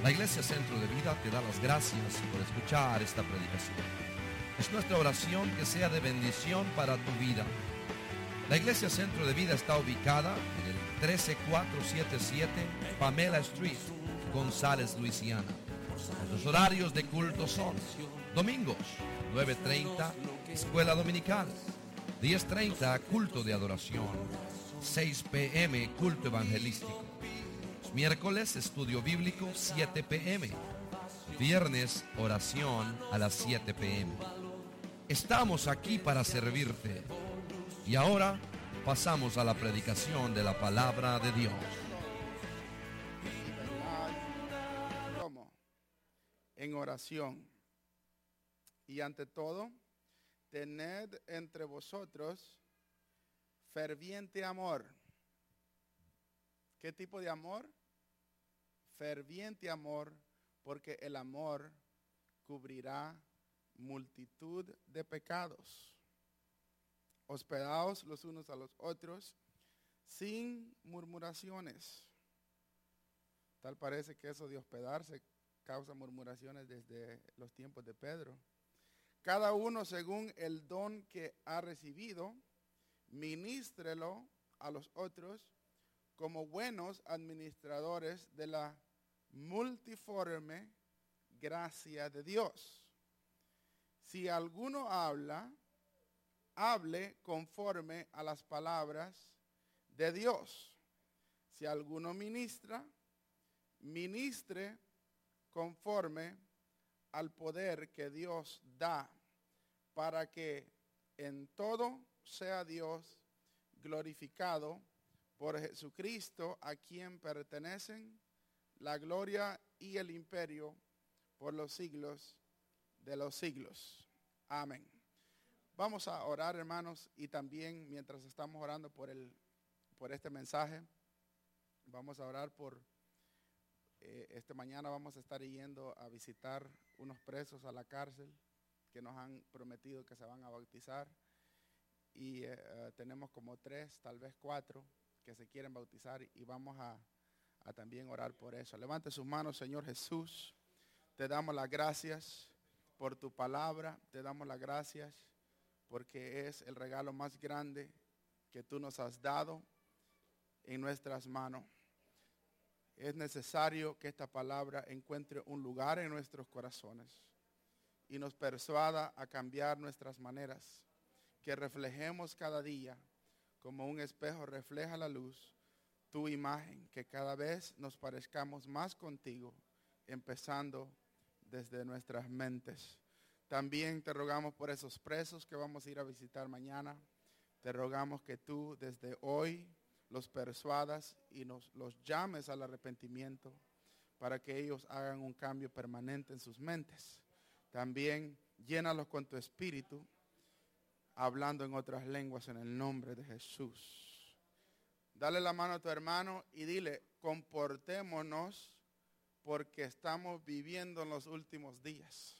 La Iglesia Centro de Vida te da las gracias por escuchar esta predicación. Es nuestra oración que sea de bendición para tu vida. La Iglesia Centro de Vida está ubicada en el 13477 Pamela Street, González, Luisiana. Nuestros horarios de culto son: domingos 9:30 escuela dominical, 10:30 culto de adoración, 6 p.m. culto evangelístico. Los miércoles estudio bíblico 7 p.m. Viernes oración a las 7 p.m. Estamos aquí para servirte. Y ahora pasamos a la predicación de la palabra de Dios. En oración. Y ante todo, tened entre vosotros ferviente amor. ¿Qué tipo de amor? Ferviente amor, porque el amor cubrirá multitud de pecados. Hospedaos los unos a los otros sin murmuraciones. Tal parece que eso de hospedarse causa murmuraciones desde los tiempos de Pedro. Cada uno según el don que ha recibido, ministrelo a los otros como buenos administradores de la multiforme gracia de Dios. Si alguno habla, hable conforme a las palabras de Dios. Si alguno ministra, ministre conforme al poder que Dios da, para que en todo sea Dios glorificado por Jesucristo, a quien pertenecen la gloria y el imperio por los siglos de los siglos. Amén. Vamos a orar, hermanos, y también mientras estamos orando por este mensaje, vamos a orar por esta mañana. Vamos a estar yendo a visitar unos presos a la cárcel que nos han prometido que se van a bautizar, y tenemos como 3, tal vez 4 que se quieren bautizar, y vamos a también orar por eso. Levante sus manos. Señor Jesús, te damos las gracias por tu palabra, te damos las gracias porque es el regalo más grande que tú nos has dado en nuestras manos. Es necesario que esta palabra encuentre un lugar en nuestros corazones y nos persuada a cambiar nuestras maneras, que reflejemos cada día como un espejo refleja la luz, tu imagen, que cada vez nos parezcamos más contigo, empezando desde nuestras mentes. También te rogamos por esos presos que vamos a ir a visitar mañana. Te rogamos que tú desde hoy los persuadas y los llames al arrepentimiento para que ellos hagan un cambio permanente en sus mentes. También llénalos con tu espíritu, hablando en otras lenguas en el nombre de Jesús. Dale la mano a tu hermano y dile: comportémonos porque estamos viviendo en los últimos días.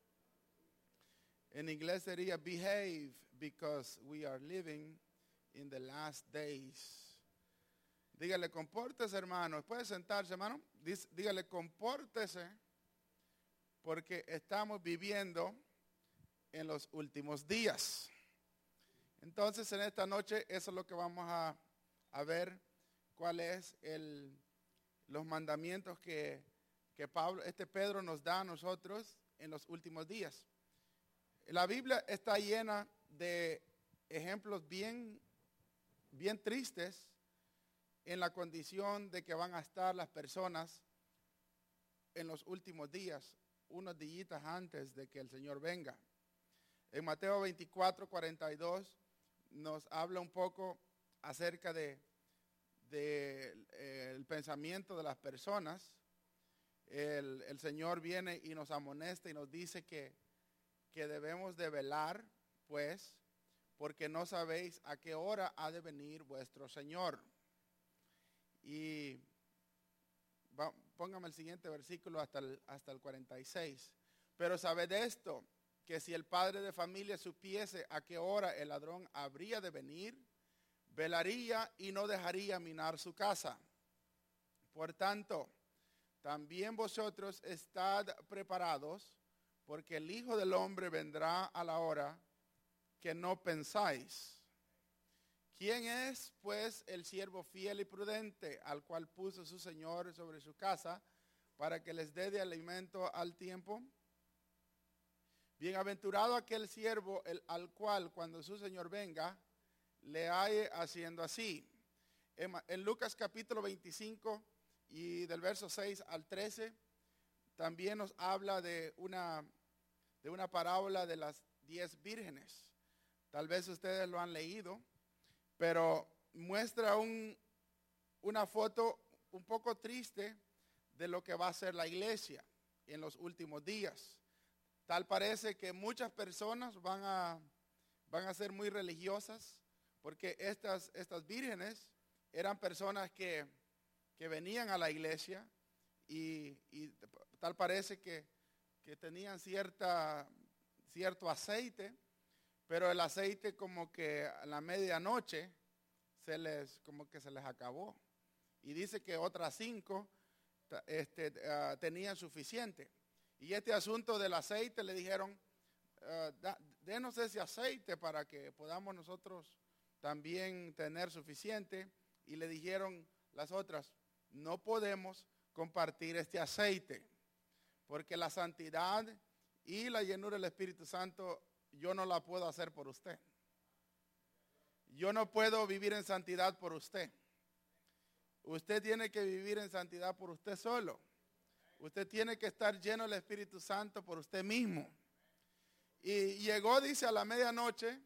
En inglés sería behave because we are living in the last days. Dígale: compórtese, hermano. ¿Puede sentarse, hermano? Dígale: compórtese porque estamos viviendo en los últimos días. Entonces, en esta noche, eso es lo que vamos a ver, cuál es los mandamientos que Pedro nos da a nosotros en los últimos días. La Biblia está llena de ejemplos bien tristes en la condición de que van a estar las personas en los últimos días, unos días antes de que el Señor venga. En Mateo 24:42 nos habla un poco acerca del pensamiento de las personas. El Señor viene y nos amonesta y nos dice que debemos de velar, pues, porque no sabéis a qué hora ha de venir vuestro Señor. Y póngame el siguiente versículo hasta el 46. Pero sabed esto, que si el padre de familia supiese a qué hora el ladrón habría de venir, velaría y no dejaría minar su casa. Por tanto, también vosotros estad preparados, porque el Hijo del Hombre vendrá a la hora que no pensáis. ¿Quién es, pues, el siervo fiel y prudente, al cual puso su Señor sobre su casa, para que les dé de alimento al tiempo? Bienaventurado aquel siervo al cual, cuando su Señor venga, le halle haciendo así. En Lucas capítulo 25 y del verso 6 al 13, también nos habla de una parábola de las 10 vírgenes. Tal vez ustedes lo han leído, pero muestra una foto un poco triste de lo que va a ser la iglesia en los últimos días. Tal parece que muchas personas van a ser muy religiosas, porque estas vírgenes eran personas que venían a la iglesia y tal parece que tenían cierto aceite, pero el aceite como que a la medianoche como que se les acabó. Y dice que otras 5 tenían suficiente. Y este asunto del aceite le dijeron, denos ese aceite para que podamos nosotros también tener suficiente. Y le dijeron las otras, no podemos compartir este aceite, porque la santidad y la llenura del Espíritu Santo yo no la puedo hacer por usted. Yo no puedo vivir en santidad por usted. Usted tiene que vivir en santidad por usted solo. Usted tiene que estar lleno del Espíritu Santo por usted mismo. Y llegó, dice, a la medianoche.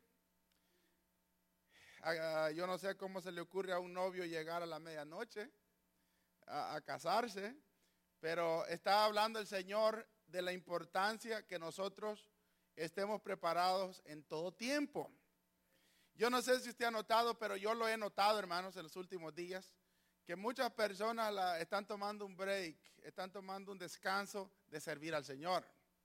Yo no sé cómo se le ocurre a un novio llegar a la medianoche a casarse, pero está hablando el Señor de la importancia que nosotros estemos preparados en todo tiempo. Yo no sé si usted ha notado, pero yo lo he notado, hermanos, en los últimos días, que muchas personas están tomando un break, están tomando un descanso de servir al Señor.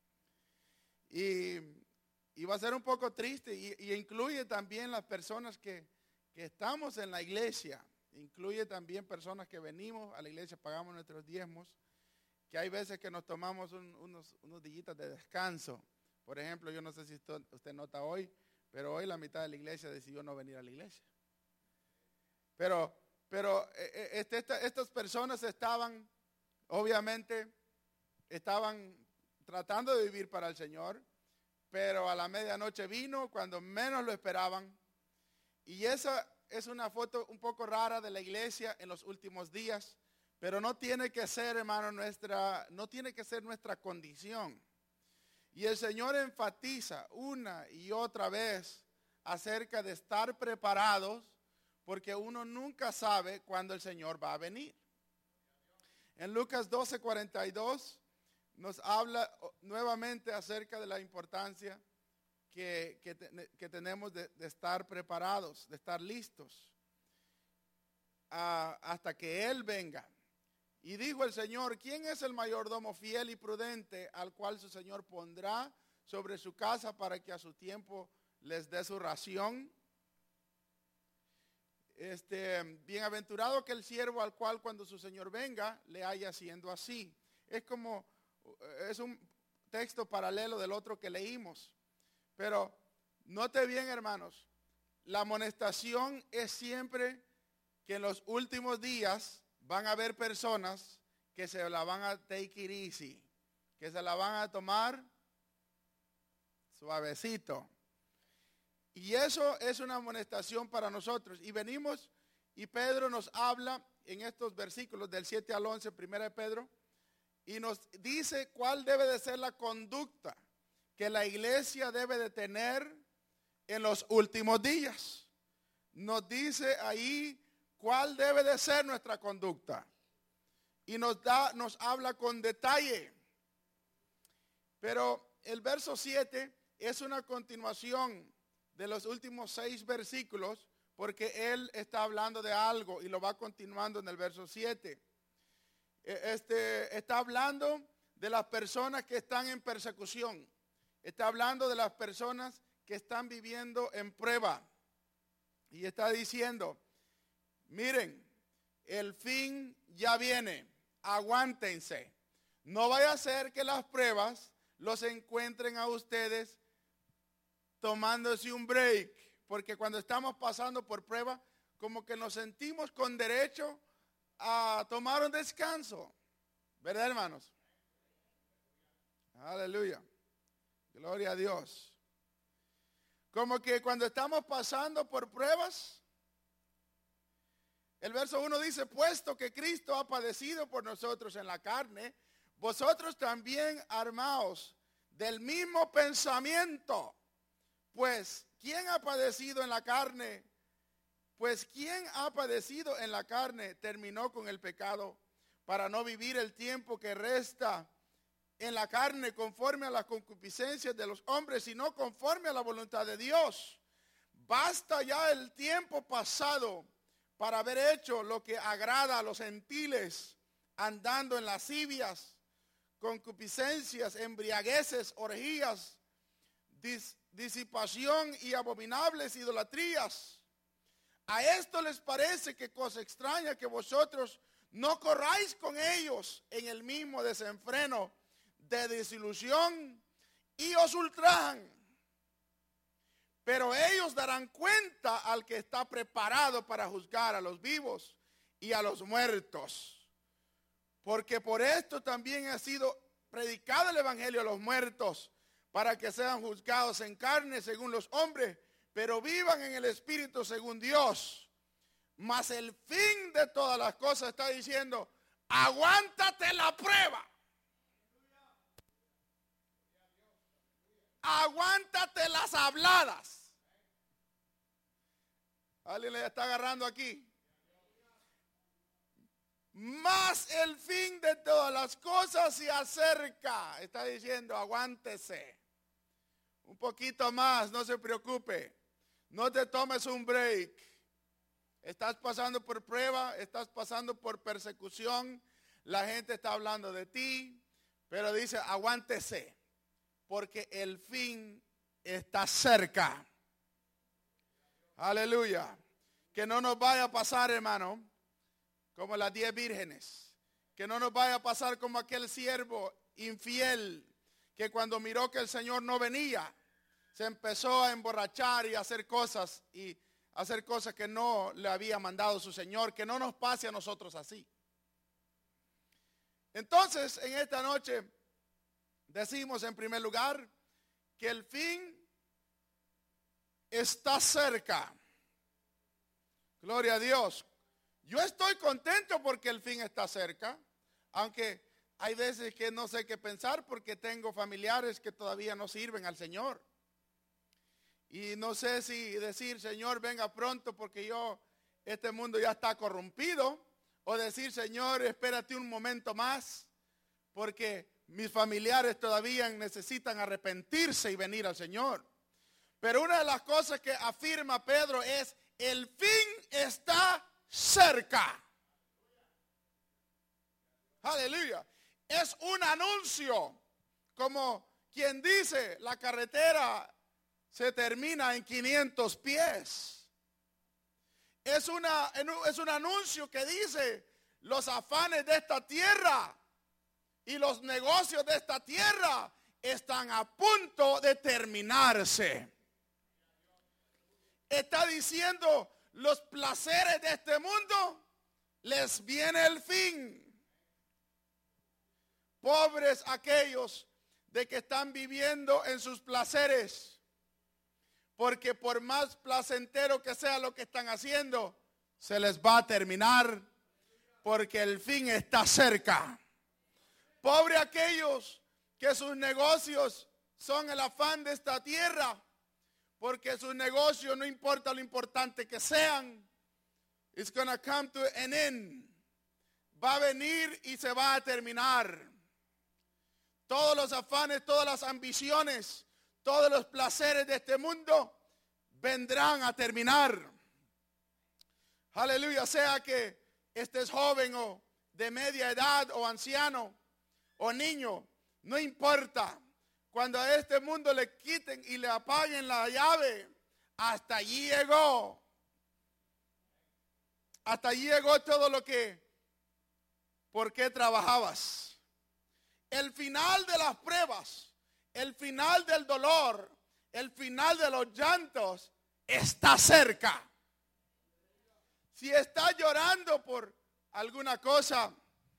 Y va a ser un poco triste, y incluye también las personas que estamos en la iglesia, incluye también personas que venimos a la iglesia, pagamos nuestros diezmos, que hay veces que nos tomamos unos días de descanso. Por ejemplo, yo no sé si usted nota hoy, pero hoy la mitad de la iglesia decidió no venir a la iglesia. Pero estas personas obviamente estaban tratando de vivir para el Señor, pero a la medianoche vino cuando menos lo esperaban. Y esa es una foto un poco rara de la iglesia en los últimos días, pero no tiene que ser, hermano, no tiene que ser nuestra condición. Y el Señor enfatiza una y otra vez acerca de estar preparados, porque uno nunca sabe cuándo el Señor va a venir. En Lucas 12:42 nos habla nuevamente acerca de la importancia que tenemos de estar preparados, de estar listos hasta que Él venga. Y dijo el Señor, ¿quién es el mayordomo fiel y prudente al cual su Señor pondrá sobre su casa para que a su tiempo les dé su ración? Bienaventurado que el siervo al cual cuando su Señor venga le haya haciendo así. Es un texto paralelo del otro que leímos. Pero note bien, hermanos, la amonestación es siempre que en los últimos días van a haber personas que se la van a take it easy, que se la van a tomar suavecito. Y eso es una amonestación para nosotros. Y venimos, y Pedro nos habla en estos versículos del 7 al 11, 1 de Pedro, y nos dice cuál debe de ser la conducta que la iglesia debe de tener en los últimos días. Nos dice ahí cuál debe de ser nuestra conducta. Y nos habla con detalle. Pero el verso 7 es una continuación de los últimos 6 versículos, porque él está hablando de algo y lo va continuando en el verso 7. Está hablando de las personas que están en persecución. Está hablando de las personas que están viviendo en prueba. Y está diciendo, miren, el fin ya viene. aguántense. No vaya a ser que las pruebas los encuentren a ustedes tomándose un break, porque cuando estamos pasando por prueba, como que nos sentimos con derecho a tomar un descanso, ¿verdad, hermanos? Aleluya, gloria a Dios. Como que cuando estamos pasando por pruebas, el verso 1 dice, puesto que Cristo ha padecido por nosotros en la carne, vosotros también armaos del mismo pensamiento. Pues, ¿quién ha padecido en la carne? Pues, ¿quién ha padecido en la carne terminó con el pecado para no vivir el tiempo que resta en la carne conforme a las concupiscencias de los hombres, sino conforme a la voluntad de Dios? Basta ya el tiempo pasado para haber hecho lo que agrada a los gentiles, andando en lascivias, concupiscencias, embriagueces, orgías, disipación y abominables idolatrías. A esto les parece que cosa extraña que vosotros no corráis con ellos en el mismo desenfreno de desilusión y os ultrajan. Pero ellos darán cuenta al que está preparado para juzgar a los vivos y a los muertos. Porque por esto también ha sido predicado el evangelio a los muertos, para que sean juzgados en carne según los hombres, pero vivan en el espíritu según Dios. Mas el fin de todas las cosas está diciendo, aguántate la prueba. Aguántate las habladas. ¿Alguien le está agarrando aquí? Mas el fin de todas las cosas se acerca. Está diciendo, aguántese. Un poquito más, no se preocupe. No te tomes un break. Estás pasando por prueba, estás pasando por persecución. La gente está hablando de ti. Pero dice, aguántese. Porque el fin está cerca. Aleluya. Que no nos vaya a pasar, hermano, como las 10 vírgenes. Que no nos vaya a pasar como aquel siervo infiel que cuando miró que el Señor no venía, se empezó a emborrachar y a hacer cosas que no le había mandado su Señor. Que no nos pase a nosotros así. Entonces, en esta noche decimos en primer lugar que el fin está cerca. Gloria a Dios. Yo estoy contento porque el fin está cerca, aunque hay veces que no sé qué pensar porque tengo familiares que todavía no sirven al Señor. Y no sé si decir, Señor, venga pronto porque este mundo ya está corrompido, o decir, Señor, espérate un momento más porque mis familiares todavía necesitan arrepentirse y venir al Señor. Pero una de las cosas que afirma Pedro es, el fin está cerca. Aleluya. Es un anuncio, como quien dice, la carretera se termina en 500 pies. Es un anuncio que dice, los afanes de esta tierra y los negocios de esta tierra están a punto de terminarse. Está diciendo, los placeres de este mundo les viene el fin. Pobres aquellos de que están viviendo en sus placeres, porque por más placentero que sea lo que están haciendo, se les va a terminar, porque el fin está cerca. Pobre aquellos que sus negocios son el afán de esta tierra, porque sus negocios, no importa lo importante que sean, it's gonna come to an end. Va a venir y se va a terminar. Todos los afanes, todas las ambiciones, todos los placeres de este mundo vendrán a terminar. Aleluya, sea que estés joven o de media edad o anciano o niño, no importa. Cuando a este mundo le quiten y le apaguen la llave, hasta allí llegó. Hasta allí llegó todo lo que por qué trabajabas. El final de las pruebas, el final del dolor, el final de los llantos está cerca. Si estás llorando por alguna cosa,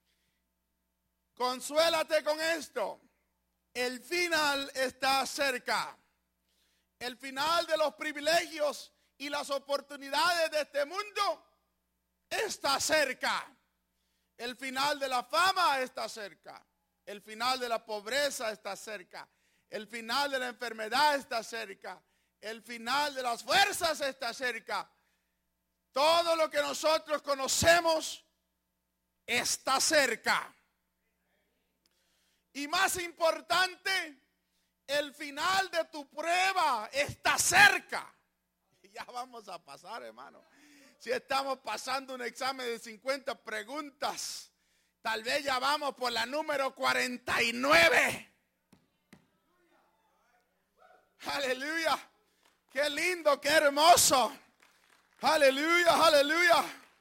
consuélate con esto. El final está cerca. El final de los privilegios y las oportunidades de este mundo está cerca. El final de la fama está cerca. El final de la pobreza está cerca. El final de la enfermedad está cerca. El final de las fuerzas está cerca. Todo lo que nosotros conocemos está cerca. Y más importante, el final de tu prueba está cerca. Y ya vamos a pasar, hermano. Si estamos pasando un examen de 50 preguntas, tal vez ya vamos por la número 49. Aleluya. Qué lindo, qué hermoso. Aleluya, aleluya.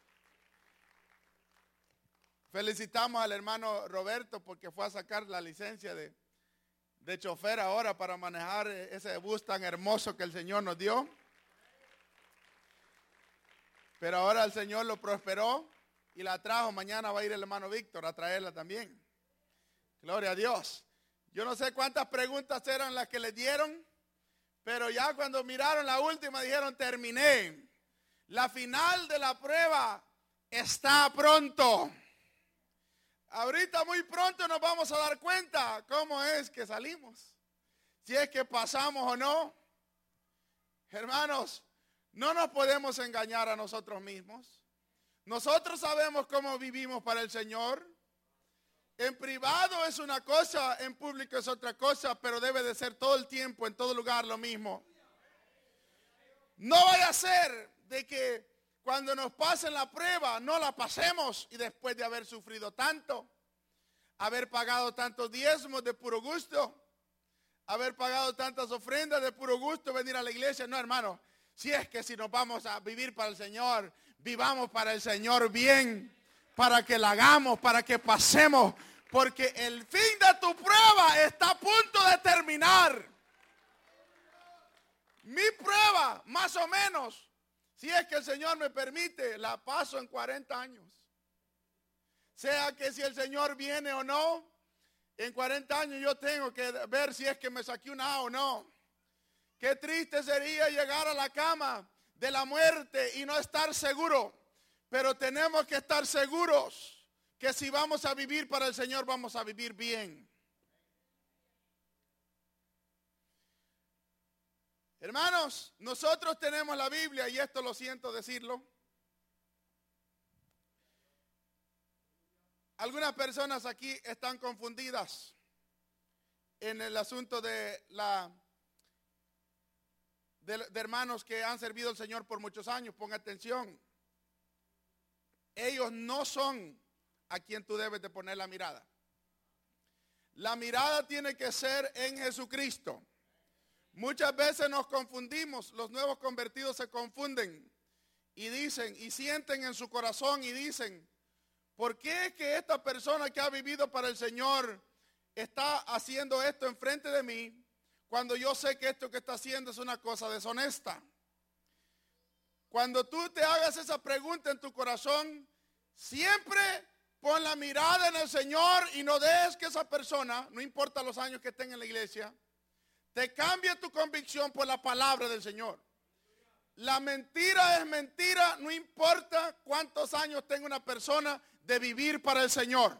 Felicitamos al hermano Roberto porque fue a sacar la licencia de chofer ahora para manejar ese bus tan hermoso que el Señor nos dio. Pero ahora el Señor lo prosperó y la trajo. Mañana va a ir el hermano Víctor a traerla también. Gloria a Dios. Yo no sé cuántas preguntas eran las que le dieron, pero ya cuando miraron la última dijeron: terminé. La final de la prueba está pronto. Ahorita muy pronto nos vamos a dar cuenta cómo es que salimos. Si es que pasamos o no. Hermanos, no nos podemos engañar a nosotros mismos. Nosotros sabemos cómo vivimos para el Señor. En privado es una cosa, en público es otra cosa, pero debe de ser todo el tiempo, en todo lugar lo mismo. No vaya a ser de que cuando nos pasen la prueba no la pasemos y después de haber sufrido tanto, haber pagado tantos diezmos de puro gusto, haber pagado tantas ofrendas de puro gusto, venir a la iglesia. No, hermano, si es que si nos vamos a vivir para el Señor, vivamos para el Señor bien, para que la hagamos, para que pasemos, porque el fin de tu prueba está a punto de terminar. Mi prueba, más o menos, si es que el Señor me permite, la paso en 40 años. Sea que si el Señor viene o no, en 40 años yo tengo que ver si es que me saqué una A o no. Qué triste sería llegar a la cama de la muerte y no estar seguro. Pero tenemos que estar seguros que si vamos a vivir para el Señor, vamos a vivir bien. Hermanos, nosotros tenemos la Biblia, y esto lo siento decirlo. Algunas personas aquí están confundidas en el asunto de hermanos que han servido al Señor por muchos años. Ponga atención. Ellos no son a quien tú debes de poner la mirada. La mirada tiene que ser en Jesucristo. Muchas veces nos confundimos, los nuevos convertidos se confunden y dicen y sienten en su corazón y dicen: ¿por qué es que esta persona que ha vivido para el Señor está haciendo esto enfrente de mí cuando yo sé que esto que está haciendo es una cosa deshonesta? Cuando tú te hagas esa pregunta en tu corazón, siempre pon la mirada en el Señor y no dejes que esa persona, no importa los años que estén en la iglesia, te cambie tu convicción por la palabra del Señor. La mentira es mentira, no importa cuántos años tenga una persona de vivir para el Señor.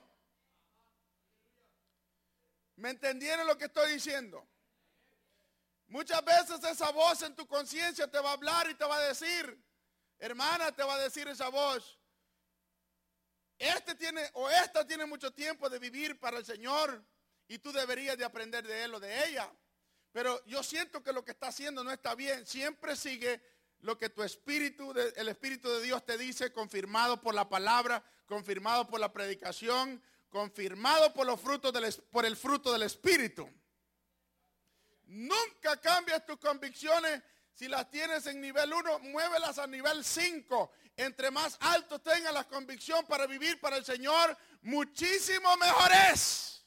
¿Me entendieron lo que estoy diciendo? Muchas veces esa voz en tu conciencia te va a hablar y te va a decir, hermana, te va a decir esa voz: esta tiene mucho tiempo de vivir para el Señor y tú deberías de aprender de él o de ella. Pero yo siento que lo que está haciendo no está bien. Siempre sigue lo que tu espíritu, el Espíritu de Dios te dice, confirmado por la palabra, confirmado por la predicación, confirmado por los frutos por el fruto del Espíritu. Nunca cambies tus convicciones Si las tienes en nivel 1, muévelas a nivel 5. Entre más alto tengas la convicción para vivir para el Señor, muchísimo mejor es.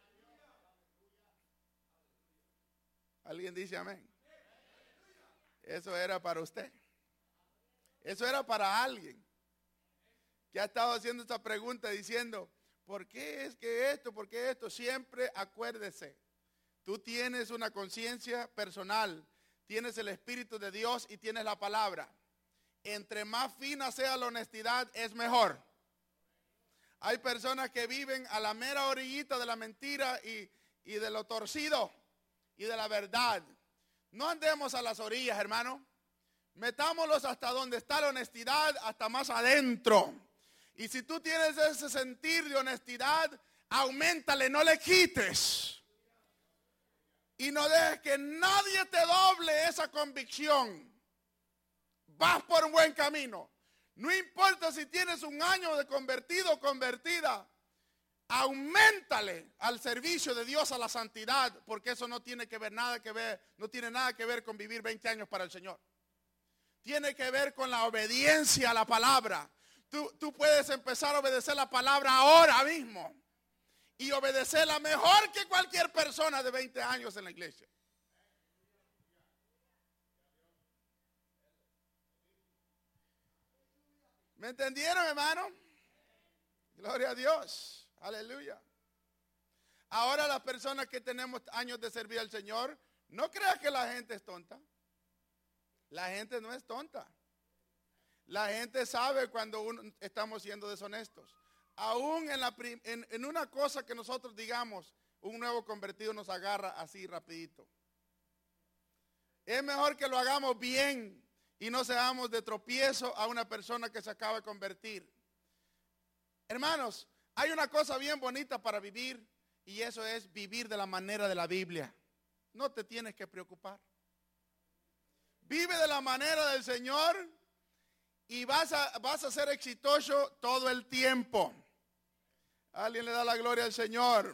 ¿Alguien dice amén? Eso era para usted. Eso era para alguien que ha estado haciendo esta pregunta diciendo, ¿por qué es que esto? ¿Por qué esto? Siempre acuérdese, tú tienes una conciencia personal, tienes el Espíritu de Dios y tienes la palabra. Entre más fina sea la honestidad, es mejor. Hay personas que viven a la mera orillita de la mentira y de lo torcido y de la verdad. No andemos a las orillas, hermano. Metámoslos hasta donde está la honestidad, hasta más adentro. Y si tú tienes ese sentir de honestidad, auméntale, no le quites. Y no dejes que nadie te doble esa convicción. Vas por un buen camino. No importa si tienes un año de convertido o convertida. Auméntale al servicio de Dios, a la santidad, porque eso no tiene nada que ver con vivir 20 años para el Señor. Tiene que ver con la obediencia a la palabra. Tú puedes empezar a obedecer la palabra ahora mismo y obedecerla mejor que cualquier persona de 20 años en la iglesia. ¿Me entendieron, hermano? Gloria a Dios. Aleluya. Ahora las personas que tenemos años de servir al Señor, no creas que la gente es tonta. La gente no es tonta. La gente sabe cuando estamos siendo deshonestos. Aún en una cosa que nosotros digamos, un nuevo convertido nos agarra así rapidito. Es mejor que lo hagamos bien y no seamos de tropiezo a una persona que se acaba de convertir. Hermanos, hay una cosa bien bonita para vivir y eso es vivir de la manera de la Biblia. No te tienes que preocupar. Vive de la manera del Señor y vas a ser exitoso todo el tiempo. Alguien le da la gloria al Señor.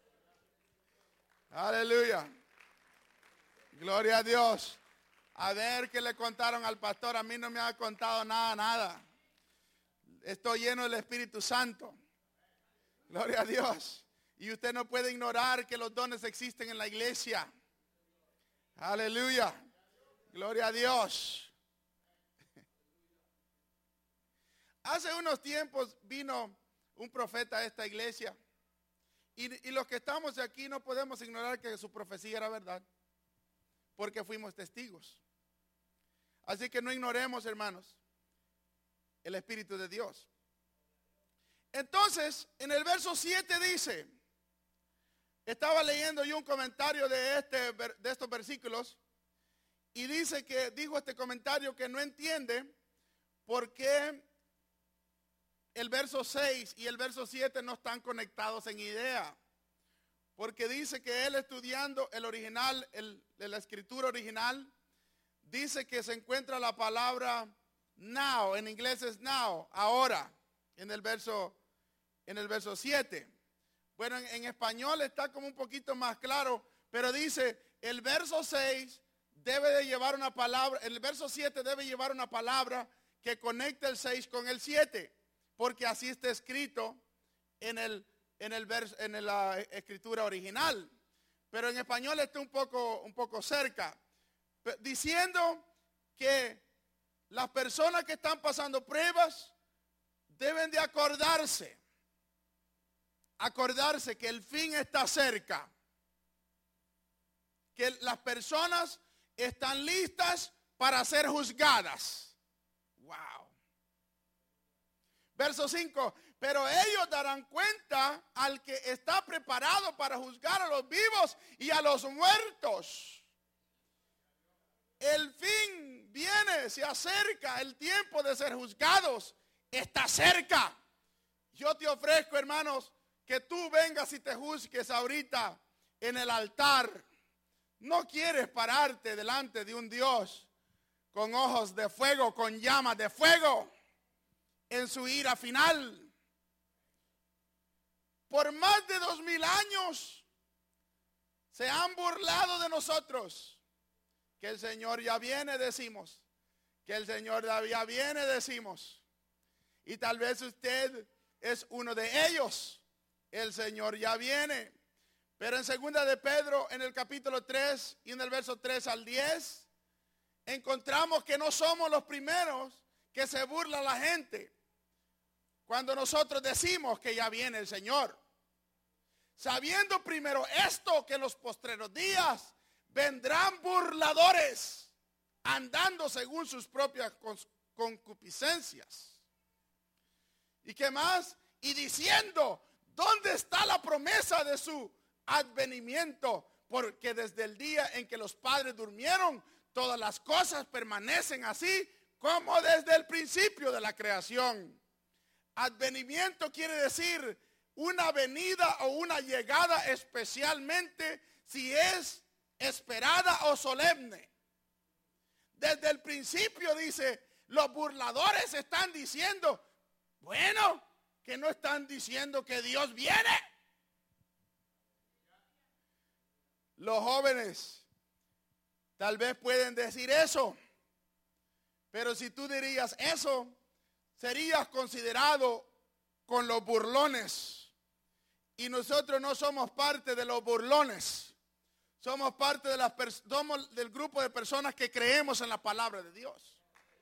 Aleluya. Gloria a Dios. A ver qué le contaron al pastor. A mí no me ha contado nada. Estoy lleno del Espíritu Santo. Gloria a Dios. Y usted no puede ignorar que los dones existen en la iglesia. Aleluya. Gloria a Dios. Hace unos tiempos vino un profeta a esta iglesia. Y los que estamos aquí no podemos ignorar que su profecía era verdad. Porque fuimos testigos. Así que no ignoremos, hermanos, el Espíritu de Dios. Entonces, en el verso 7 dice, estaba leyendo yo un comentario de estos versículos y dijo este comentario que no entiende por qué el verso 6 y el verso 7 no están conectados en idea. Porque dice que él estudiando el original, la escritura original, dice que se encuentra la palabra now, en inglés es now, ahora, en el verso 7. Bueno, en español está como un poquito más claro, pero dice, el verso 6 debe de llevar una palabra, el verso 7 debe llevar una palabra que conecte el 6 con el 7, porque así está escrito en la escritura original. Pero en español está un poco cerca, diciendo que las personas que están pasando pruebas deben de acordarse que el fin está cerca, que las personas están listas para ser juzgadas. Wow. Verso 5, pero ellos darán cuenta al que está preparado para juzgar a los vivos y a los muertos. El fin viene, se acerca, el tiempo de ser juzgados está cerca. Yo te ofrezco, hermanos, que tú vengas y te juzgues ahorita en el altar. No quieres pararte delante de un Dios con ojos de fuego, con llamas de fuego, en su ira final. Por más de 2000 años se han burlado de nosotros, que el Señor ya viene, decimos. Que el Señor ya viene, decimos. Y tal vez usted es uno de ellos. El Señor ya viene. Pero en 2 de Pedro, en el capítulo 3 y en el verso 3 al 10, encontramos que no somos los primeros que se burla la gente cuando nosotros decimos que ya viene el Señor. Sabiendo primero esto, que en los postreros días vendrán burladores, andando según sus propias concupiscencias. ¿Y qué más? Y diciendo, ¿dónde está la promesa de su advenimiento? Porque desde el día en que los padres durmieron, todas las cosas permanecen así como desde el principio de la creación. Advenimiento quiere decir una venida o una llegada, especialmente si es esperada o solemne. Desde el principio, dice, los burladores están diciendo, bueno, que no están diciendo que Dios viene. Los jóvenes tal vez pueden decir eso, pero si tú dirías eso, serías considerado con los burlones. Y nosotros no somos parte de los burlones. Somos parte de somos del grupo de personas que creemos en la palabra de Dios.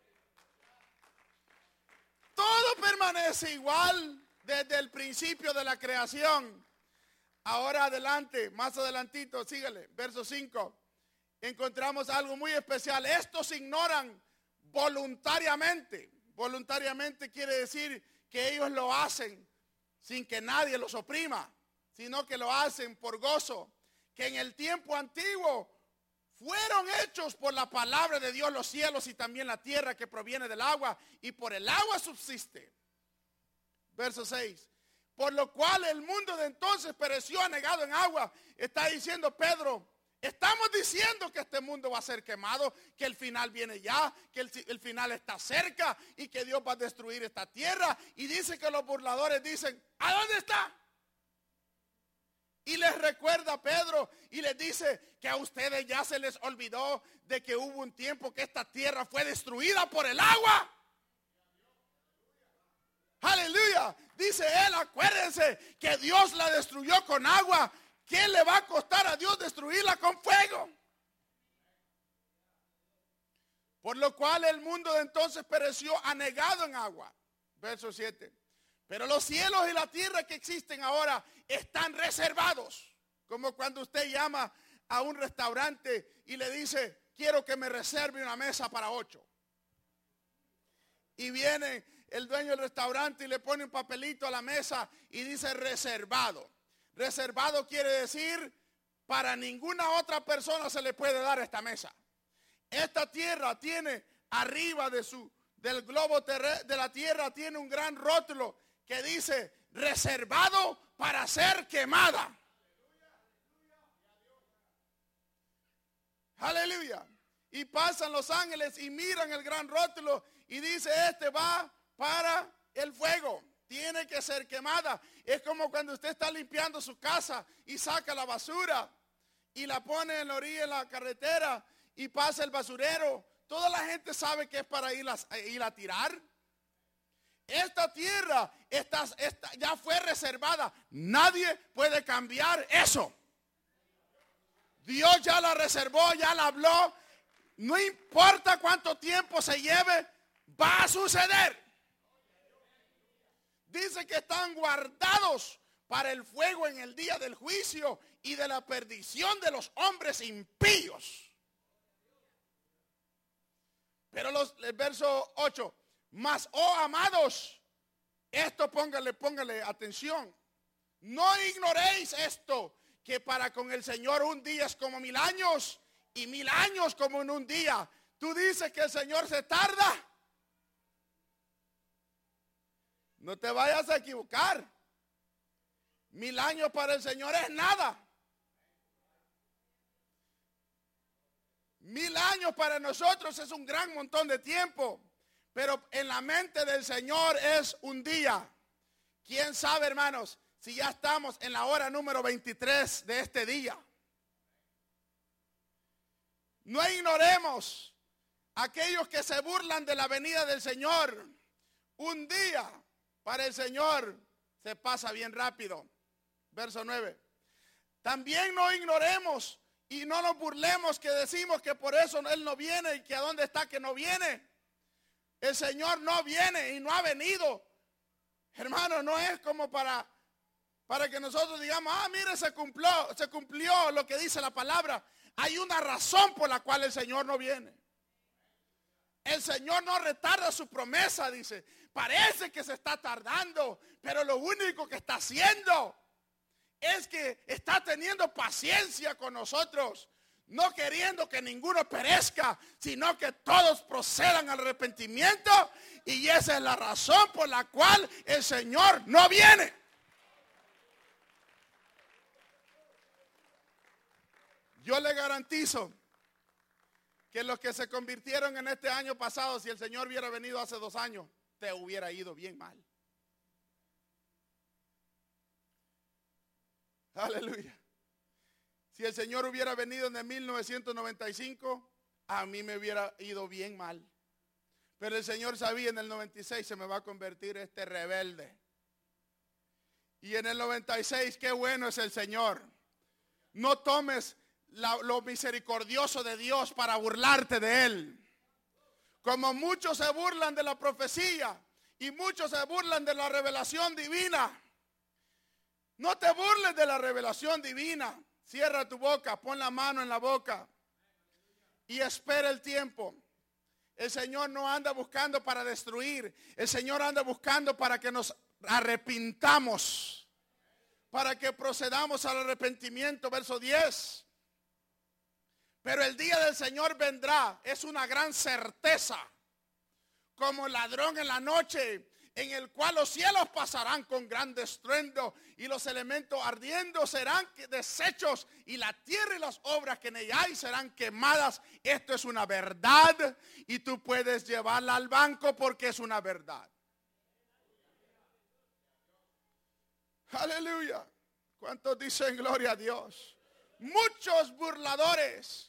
Todo permanece igual desde el principio de la creación. Ahora adelante, más adelantito, síguele, verso 5. Encontramos algo muy especial. Estos ignoran voluntariamente. Voluntariamente quiere decir que ellos lo hacen sin que nadie los oprima, sino que lo hacen por gozo. Que en el tiempo antiguo fueron hechos por la palabra de Dios los cielos y también la tierra que proviene del agua, y por el agua subsiste. Verso 6. Por lo cual el mundo de entonces pereció anegado en agua. Está diciendo Pedro, estamos diciendo que este mundo va a ser quemado, que el final viene ya, que el final está cerca y que Dios va a destruir esta tierra. Y dice que los burladores dicen, ¿a dónde está? Y les recuerda a Pedro y les dice que a ustedes ya se les olvidó de que hubo un tiempo que esta tierra fue destruida por el agua. Aleluya. Dice él, acuérdense que Dios la destruyó con agua. ¿Qué le va a costar a Dios destruirla con fuego? Por lo cual el mundo de entonces pereció anegado en agua. Verso 7. Pero los cielos y la tierra que existen ahora están reservados. Como cuando usted llama a un restaurante y le dice, quiero que me reserve una mesa para 8. Y viene el dueño del restaurante y le pone un papelito a la mesa y dice reservado. Reservado quiere decir, para ninguna otra persona se le puede dar esta mesa. Esta tierra tiene arriba del globo de la tierra, tiene un gran rótulo que dice reservado para ser quemada. Aleluya. Y pasan los ángeles y miran el gran rótulo y dice, este va para el fuego. Tiene que ser quemada. Es como cuando usted está limpiando su casa y saca la basura y la pone en la orilla de la carretera y pasa el basurero. Toda la gente sabe que es para ir a tirar. Esta tierra ya fue reservada. Nadie puede cambiar eso. Dios ya la reservó, ya la habló. No importa cuánto tiempo se lleve, va a suceder. Dice que están guardados para el fuego en el día del juicio y de la perdición de los hombres impíos. Pero el verso 8, mas, oh amados, esto póngale atención. No ignoréis esto, que para con el Señor un día es como 1000 años y 1000 años como en un día. Tú dices que el Señor se tarda. No te vayas a equivocar. 1000 años para el Señor es nada. 1000 años para nosotros es un gran montón de tiempo. Pero en la mente del Señor es un día. ¿Quién sabe, hermanos, si ya estamos en la hora número 23 de este día? No ignoremos aquellos que se burlan de la venida del Señor. Un día para el Señor se pasa bien rápido. Verso 9. También no ignoremos y no nos burlemos que decimos que por eso Él no viene y que a dónde está que no viene. El Señor no viene y no ha venido. Hermano, no es como para que nosotros digamos, mire, se cumplió lo que dice la palabra. Hay una razón por la cual el Señor no viene. El Señor no retarda su promesa, dice. Parece que se está tardando, pero lo único que está haciendo es que está teniendo paciencia con nosotros, no queriendo que ninguno perezca, sino que todos procedan al arrepentimiento, y esa es la razón por la cual el Señor no viene. Yo le garantizo que los que se convirtieron en este año pasado, si el Señor hubiera venido hace 2 años, te hubiera ido bien mal. Aleluya. Si el Señor hubiera venido en el 1995, a mí me hubiera ido bien mal. Pero el Señor sabía, en el 96 se me va a convertir este rebelde. Y en el 96, qué bueno es el Señor. No tomes lo misericordioso de Dios para burlarte de Él. Como muchos se burlan de la profecía y muchos se burlan de la revelación divina. No te burles de la revelación divina. Cierra tu boca, pon la mano en la boca y espera el tiempo. El Señor no anda buscando para destruir. El Señor anda buscando para que nos arrepintamos, para que procedamos al arrepentimiento. Verso 10. Pero el día del Señor vendrá, es una gran certeza, como ladrón en la noche, en el cual los cielos pasarán con gran estruendo y los elementos ardiendo serán deshechos y la tierra y las obras que en ella hay serán quemadas. Esto es una verdad y tú puedes llevarla al banco porque es una verdad. Aleluya. ¿Cuántos dicen gloria a Dios? Muchos burladores,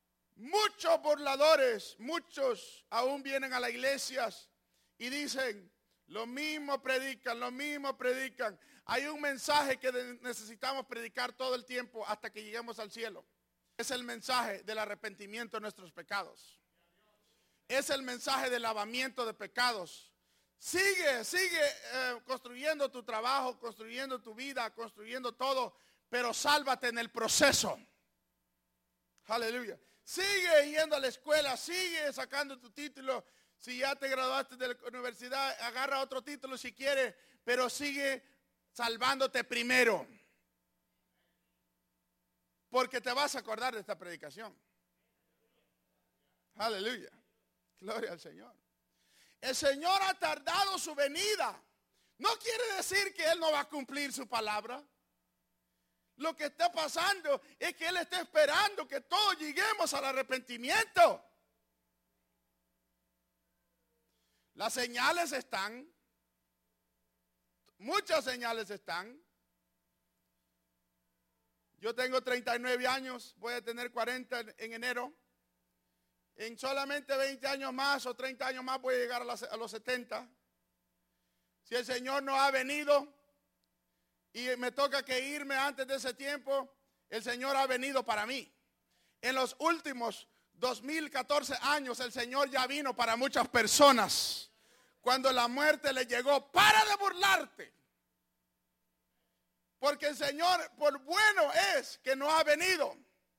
muchos aún vienen a las iglesias y dicen, lo mismo predican. Hay un mensaje que necesitamos predicar todo el tiempo hasta que lleguemos al cielo. Es el mensaje del arrepentimiento de nuestros pecados. Es el mensaje del lavamiento de pecados. Sigue construyendo tu trabajo, construyendo tu vida, construyendo todo, pero sálvate en el proceso. Aleluya. Sigue yendo a la escuela, sigue sacando tu título. Si ya te graduaste de la universidad, agarra otro título si quieres, pero sigue salvándote primero. Porque te vas a acordar de esta predicación. Aleluya. Gloria al Señor. El Señor ha tardado su venida. No quiere decir que Él no va a cumplir su palabra. Lo que está pasando es que Él está esperando que todos lleguemos al arrepentimiento. Las señales están. Muchas señales están. Yo tengo 39 años, voy a tener 40 en enero. En solamente 20 años más o 30 años más voy a llegar a los 70. Si el Señor no ha venido y me toca que irme antes de ese tiempo, el Señor ha venido para mí. En los últimos 2014 años el Señor ya vino para muchas personas. Cuando la muerte le llegó, para de burlarte. Porque el Señor, por bueno es que no ha venido.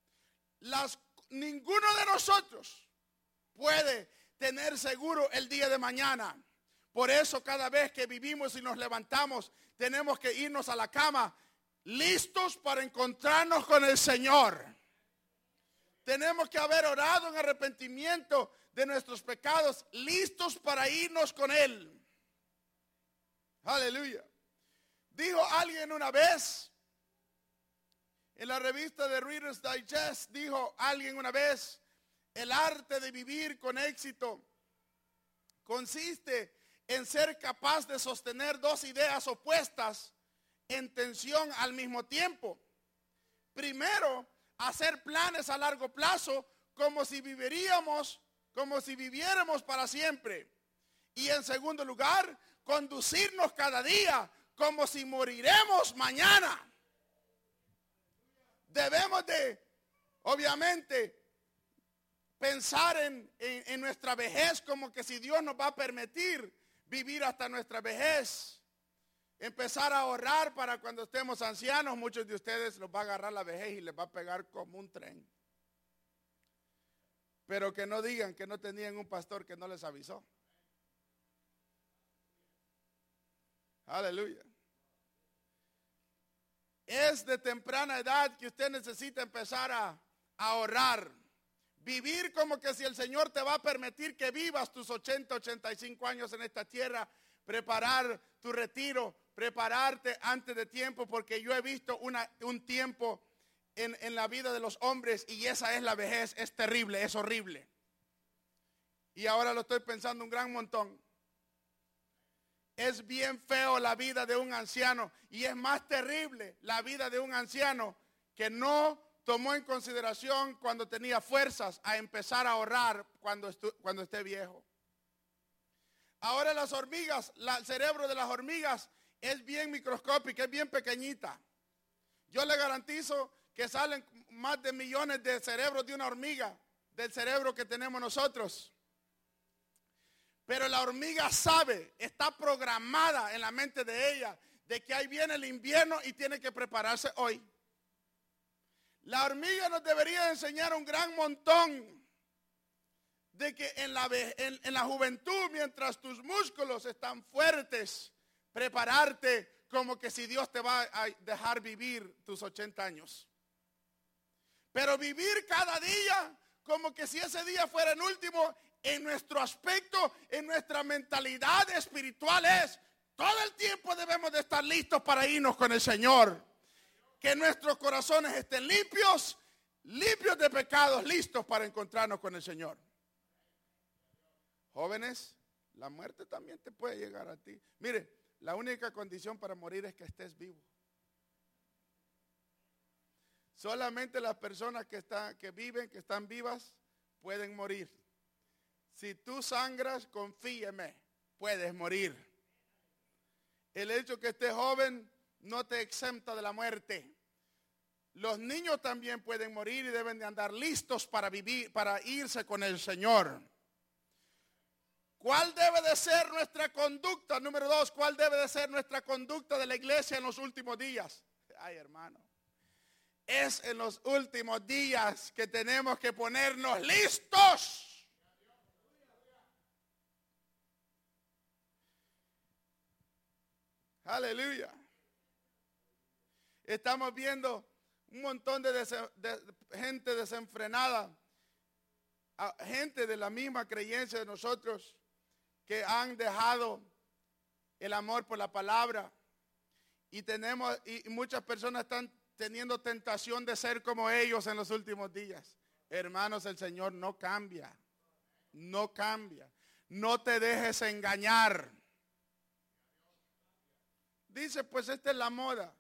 Ninguno de nosotros puede tener seguro el día de mañana. Por eso cada vez que vivimos y nos levantamos, tenemos que irnos a la cama listos para encontrarnos con el Señor. Tenemos que haber orado en arrepentimiento de nuestros pecados, listos para irnos con Él. Aleluya. Dijo alguien una vez, en la revista de Reader's Digest, dijo alguien una vez, el arte de vivir con éxito consiste en ser capaz de sostener dos ideas opuestas en tensión al mismo tiempo. Primero, hacer planes a largo plazo como si viviéramos para siempre. Y en segundo lugar, conducirnos cada día como si moriremos mañana. Debemos de, obviamente, pensar en nuestra vejez como que si Dios nos va a permitir vivir hasta nuestra vejez. Empezar a ahorrar para cuando estemos ancianos. Muchos de ustedes los va a agarrar la vejez y les va a pegar como un tren. Pero que no digan que no tenían un pastor que no les avisó. Aleluya. Es de temprana edad que usted necesita empezar a ahorrar. Vivir como que si el Señor te va a permitir que vivas tus 80, 85 años en esta tierra. Preparar tu retiro, prepararte antes de tiempo, porque yo he visto un tiempo en la vida de los hombres y esa es la vejez, es terrible, es horrible. Y ahora lo estoy pensando un gran montón. Es bien feo la vida de un anciano y es más terrible la vida de un anciano que no tomó en consideración cuando tenía fuerzas a empezar a ahorrar cuando esté viejo. Ahora las hormigas, el cerebro de las hormigas es bien microscópico, es bien pequeñita. Yo le garantizo que salen más de millones de cerebros de una hormiga, del cerebro que tenemos nosotros. Pero la hormiga sabe, está programada en la mente de ella, de que ahí viene el invierno y tiene que prepararse hoy. La hormiga nos debería enseñar un gran montón de que en la juventud, mientras tus músculos están fuertes, prepararte como que si Dios te va a dejar vivir tus 80 años. Pero vivir cada día como que si ese día fuera el último, en nuestro aspecto, en nuestra mentalidad espiritual es, todo el tiempo debemos de estar listos para irnos con el Señor. Que nuestros corazones estén limpios de pecados, listos para encontrarnos con el Señor. Jóvenes, la muerte también te puede llegar a ti. Mire, la única condición para morir es que estés vivo. Solamente las personas que están vivas, pueden morir. Si tú sangras, confíeme, puedes morir. El hecho que estés joven no te exenta de la muerte. Los niños también pueden morir y deben de andar listos para vivir, para irse con el Señor. ¿Cuál debe de ser nuestra conducta? Número 2, ¿cuál debe de ser nuestra conducta de la iglesia en los últimos días? Ay, hermano. Es en los últimos días que tenemos que ponernos listos. Aleluya. Estamos viendo un montón de gente desenfrenada, gente de la misma creencia de nosotros, que han dejado el amor por la palabra. Y muchas personas están teniendo tentación de ser como ellos en los últimos días. Hermanos, el Señor no cambia. No cambia. No te dejes engañar. Dice, pues esta es la moda.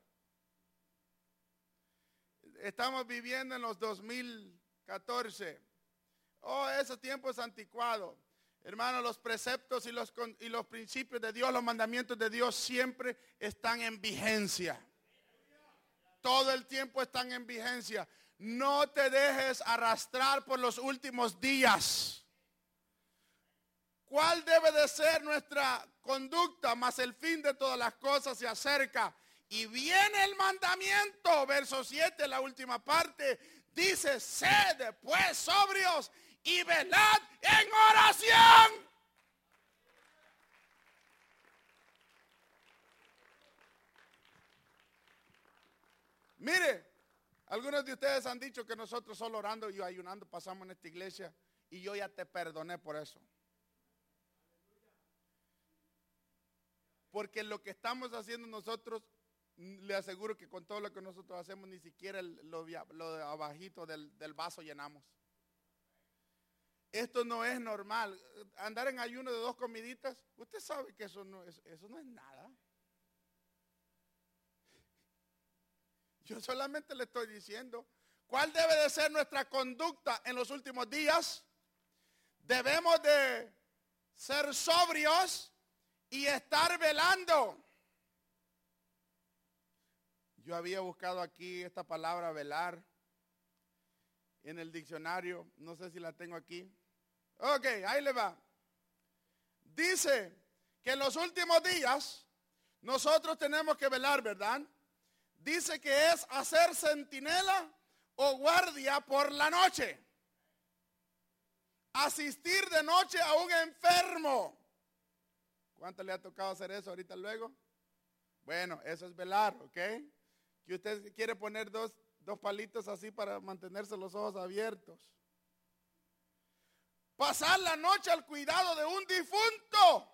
Estamos viviendo en los 2014. Oh, ese tiempo es anticuado. Hermanos, los preceptos y los principios de Dios, los mandamientos de Dios siempre están en vigencia. Todo el tiempo están en vigencia. No te dejes arrastrar por los últimos días. ¿Cuál debe de ser nuestra conducta? Mas el fin de todas las cosas se acerca. Y viene el mandamiento, verso 7, la última parte. Dice, sed pues sobrios y velad en oración. Mire, algunos de ustedes han dicho que nosotros solo orando y ayunando pasamos en esta iglesia y yo ya te perdoné por eso. Porque lo que estamos haciendo nosotros, le aseguro que con todo lo que nosotros hacemos, ni siquiera lo de abajito del vaso llenamos. Esto no es normal. Andar en ayuno de 2 comiditas, usted sabe que eso no es nada. Yo solamente le estoy diciendo ¿Cuál debe de ser nuestra conducta en los últimos días? Debemos de ser sobrios y estar velando. Yo había buscado aquí esta palabra velar en el diccionario. No sé si la tengo aquí. Ok, ahí le va. Dice que en los últimos días nosotros tenemos que velar, ¿verdad? Dice que es hacer centinela o guardia por la noche. Asistir de noche a un enfermo. ¿Cuánto le ha tocado hacer eso ahorita luego? Bueno, eso es velar, ¿ok? Que usted quiere poner dos palitos así para mantenerse los ojos abiertos. Pasar la noche al cuidado de un difunto.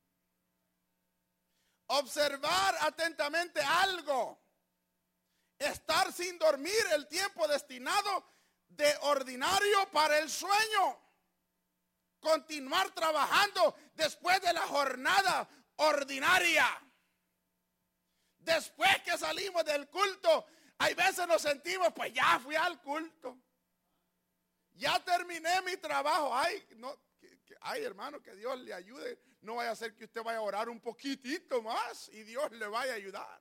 Observar atentamente algo. Estar sin dormir el tiempo destinado de ordinario para el sueño. Continuar trabajando después de la jornada ordinaria. Después que salimos del culto, hay veces nos sentimos, pues ya fui al culto. Ya terminé mi trabajo. Ay, hermano, que Dios le ayude. No vaya a ser que usted vaya a orar un poquitito más y Dios le vaya a ayudar.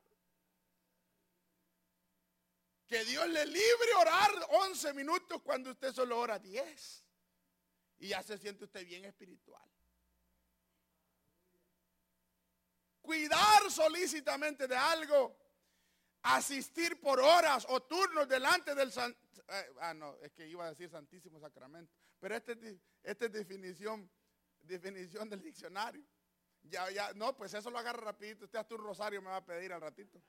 Que Dios le libre orar 11 minutos cuando usted solo ora 10. Y ya se siente usted bien espiritual. Cuidar solícitamente de algo. Asistir por horas o turnos delante del es que iba a decir Santísimo Sacramento. Pero esta es definición del diccionario. No, pues eso lo agarra rapidito. Usted hasta un rosario me va a pedir al ratito.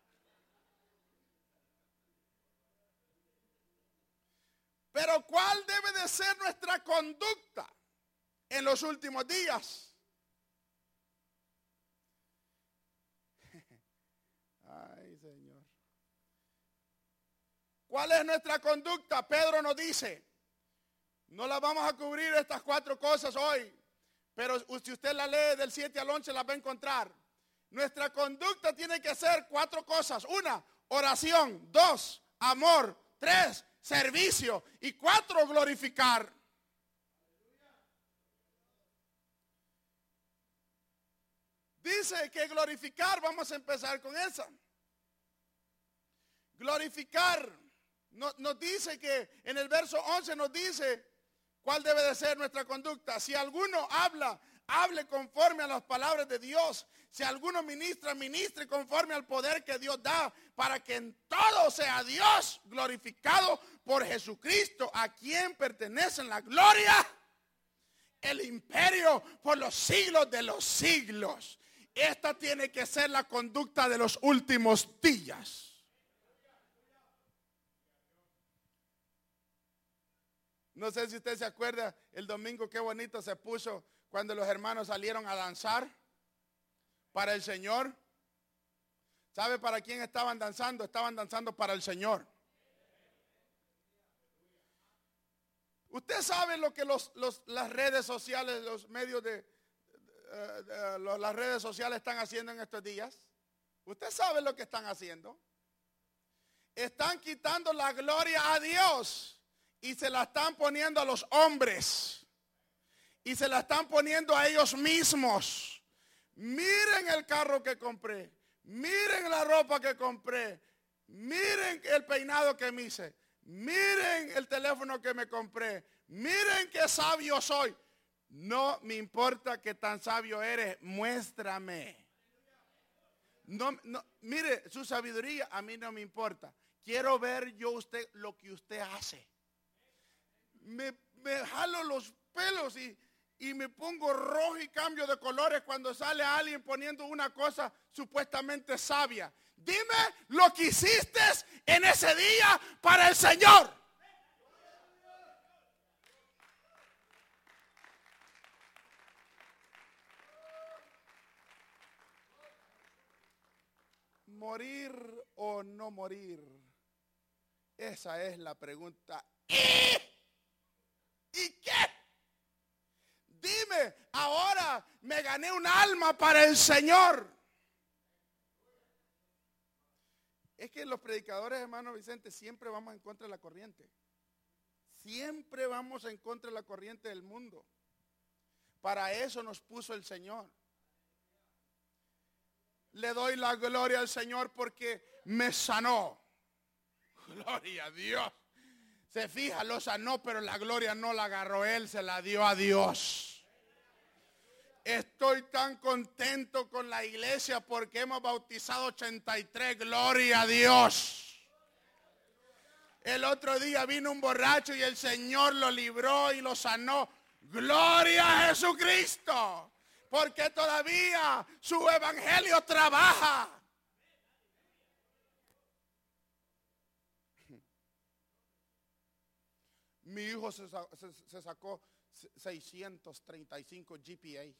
Pero ¿cuál debe de ser nuestra conducta en los últimos días? Ay, Señor. ¿Cuál es nuestra conducta? Pedro nos dice, no las vamos a cubrir estas 4 cosas hoy, pero si usted la lee del 7 al 11 las va a encontrar. Nuestra conducta tiene que ser 4 cosas. 1, oración. 2, amor. 3, servicio. Y 4, glorificar. Dice que glorificar, vamos a empezar con esa. Glorificar, nos dice que en el verso 11 nos dice cuál debe de ser nuestra conducta. Si alguno hable conforme a las palabras de Dios. Si alguno ministre conforme al poder que Dios da, para que en todo sea Dios glorificado por Jesucristo, a quien pertenecen la gloria, el imperio por los siglos de los siglos. Esta tiene que ser la conducta de los últimos días. No sé si usted se acuerda el domingo qué bonito se puso cuando los hermanos salieron a danzar para el Señor. ¿Sabe para quién estaban danzando? Estaban danzando para el Señor. Usted sabe lo que las redes sociales, los medios las redes sociales están haciendo en estos días. Usted sabe lo que están haciendo. Están quitando la gloria a Dios y se la están poniendo a los hombres. Y se la están poniendo a ellos mismos. Miren el carro que compré. Miren la ropa que compré. Miren el peinado que me hice. Miren el teléfono que me compré. Miren qué sabio soy. No me importa qué tan sabio eres. Muéstrame. No, mire, su sabiduría a mí no me importa. Quiero ver yo usted lo que usted hace. Me jalo los pelos y me pongo rojo y cambio de colores cuando sale alguien poniendo una cosa supuestamente sabia. Dime lo que hiciste en ese día para el Señor. ¿Morir o no morir? Esa es la pregunta. ¿Y qué? Dime, ahora me gané un alma para el Señor. Es que los predicadores, hermano Vicente, siempre vamos en contra de la corriente. Siempre vamos en contra de la corriente del mundo. Para eso nos puso el Señor. Le doy la gloria al Señor porque me sanó. Gloria a Dios. Se fija, lo sanó, pero la gloria no la agarró él, se la dio a Dios. Estoy tan contento con la iglesia porque hemos bautizado 83. Gloria a Dios. El otro día vino un borracho y el Señor lo libró y lo sanó. Gloria a Jesucristo. Porque todavía su evangelio trabaja. Mi hijo se sacó 635 GPA.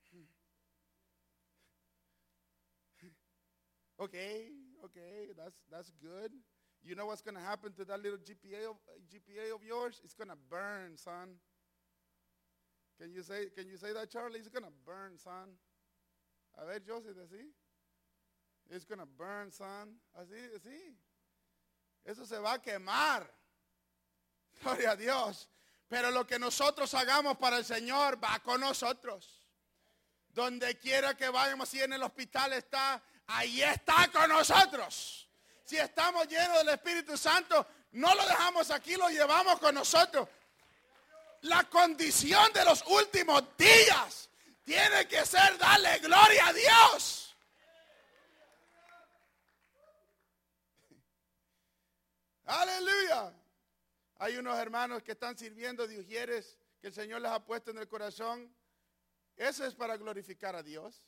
Okay, that's good. You know what's going to happen to that little GPA of yours? It's going to burn, son. Can you say that, Charlie? It's going to burn, son. A ver, Joseph, así. It's going to burn, son. Así. Eso se va a quemar. Gloria a Dios. Pero lo que nosotros hagamos para el Señor va con nosotros. Donde quiera que vayamos, si en el hospital está, ahí está con nosotros. Si estamos llenos del Espíritu Santo, no lo dejamos aquí, lo llevamos con nosotros. La condición de los últimos días tiene que ser darle gloria a Dios. Aleluya. Hay unos hermanos que están sirviendo de ujieres que el Señor les ha puesto en el corazón. Eso es para glorificar a Dios.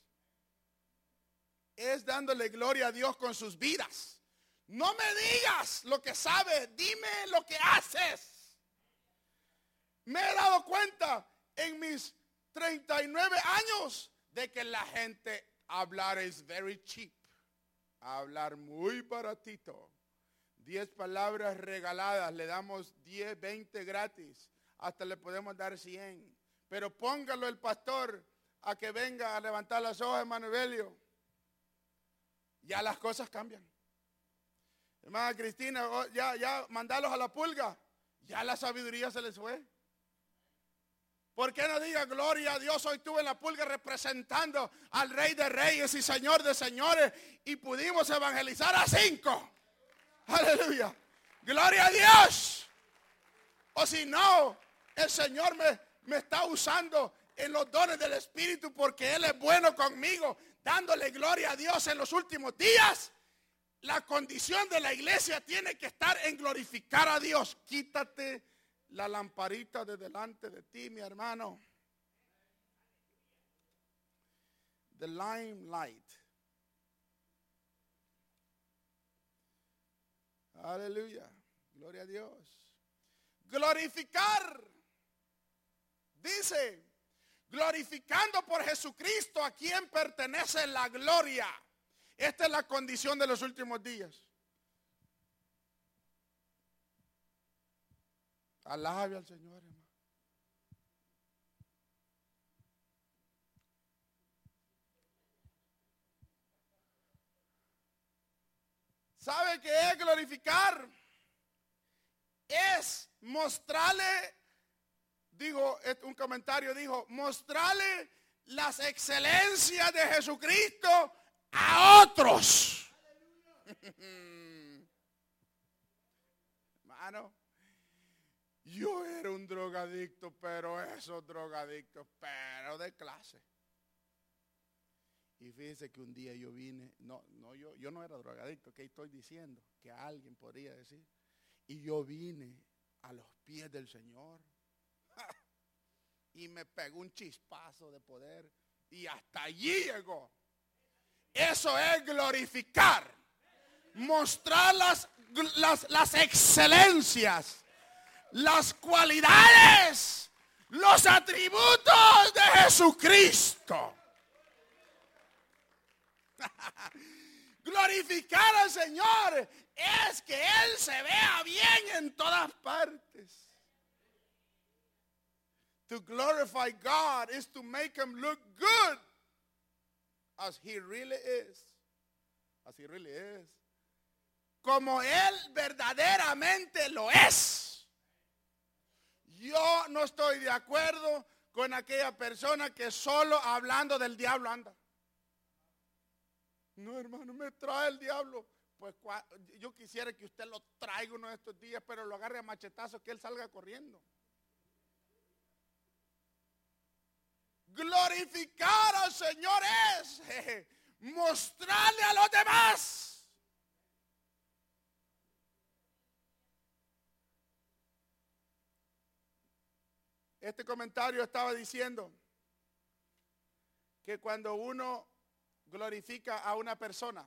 Es dándole gloria a Dios con sus vidas. No me digas lo que sabes, dime lo que haces. Me he dado cuenta en mis 39 años de que la gente hablar es very cheap. Hablar muy baratito. 10 palabras regaladas, le damos 10, 20 gratis. Hasta le podemos dar 100. Pero póngalo el pastor a que venga a levantar las hojas, hermano Evelio. Ya las cosas cambian. Hermana Cristina, ya mandalos a la pulga. Ya la sabiduría se les fue. ¿Por qué no diga gloria a Dios? Hoy estuve en la pulga representando al Rey de Reyes y Señor de Señores y pudimos evangelizar a 5. Aleluya. Gloria a Dios. O si no, el Señor me está usando en los dones del Espíritu porque Él es bueno conmigo, dándole gloria a Dios en los últimos días. La condición de la iglesia tiene que estar en glorificar a Dios. Quítate la lamparita de delante de ti, mi hermano. The limelight. Aleluya. Gloria a Dios. Glorificar. Dice, glorificando por Jesucristo, a quien pertenece la gloria. Esta es la condición de los últimos días. Alabe al Señor, hermano. ¿Sabe qué es glorificar? Es mostrarle, un comentario dijo, mostrarle las excelencias de Jesucristo a otros. Hermano, yo era un drogadicto, pero esos drogadictos, pero de clase. Y fíjense que un día yo vine, yo no era drogadicto, ¿qué estoy diciendo? Que alguien podría decir. Y yo vine a los pies del Señor. Y me pegó un chispazo de poder. Y hasta allí llegó. Eso es glorificar. Mostrar las excelencias, las cualidades, los atributos de Jesucristo. Glorificar al Señor es que Él se vea bien en todas partes. To glorify God is to make Him look good as He really is. As He really is. como Él verdaderamente lo es. Yo no estoy de acuerdo con aquella persona que solo hablando del diablo anda. No, hermano, me trae el diablo. Pues yo quisiera que usted lo traiga uno de estos días, pero lo agarre a machetazos, que él salga corriendo. Glorificar al Señor es mostrarle a los demás. Este comentario estaba diciendo que cuando uno glorifica a una persona,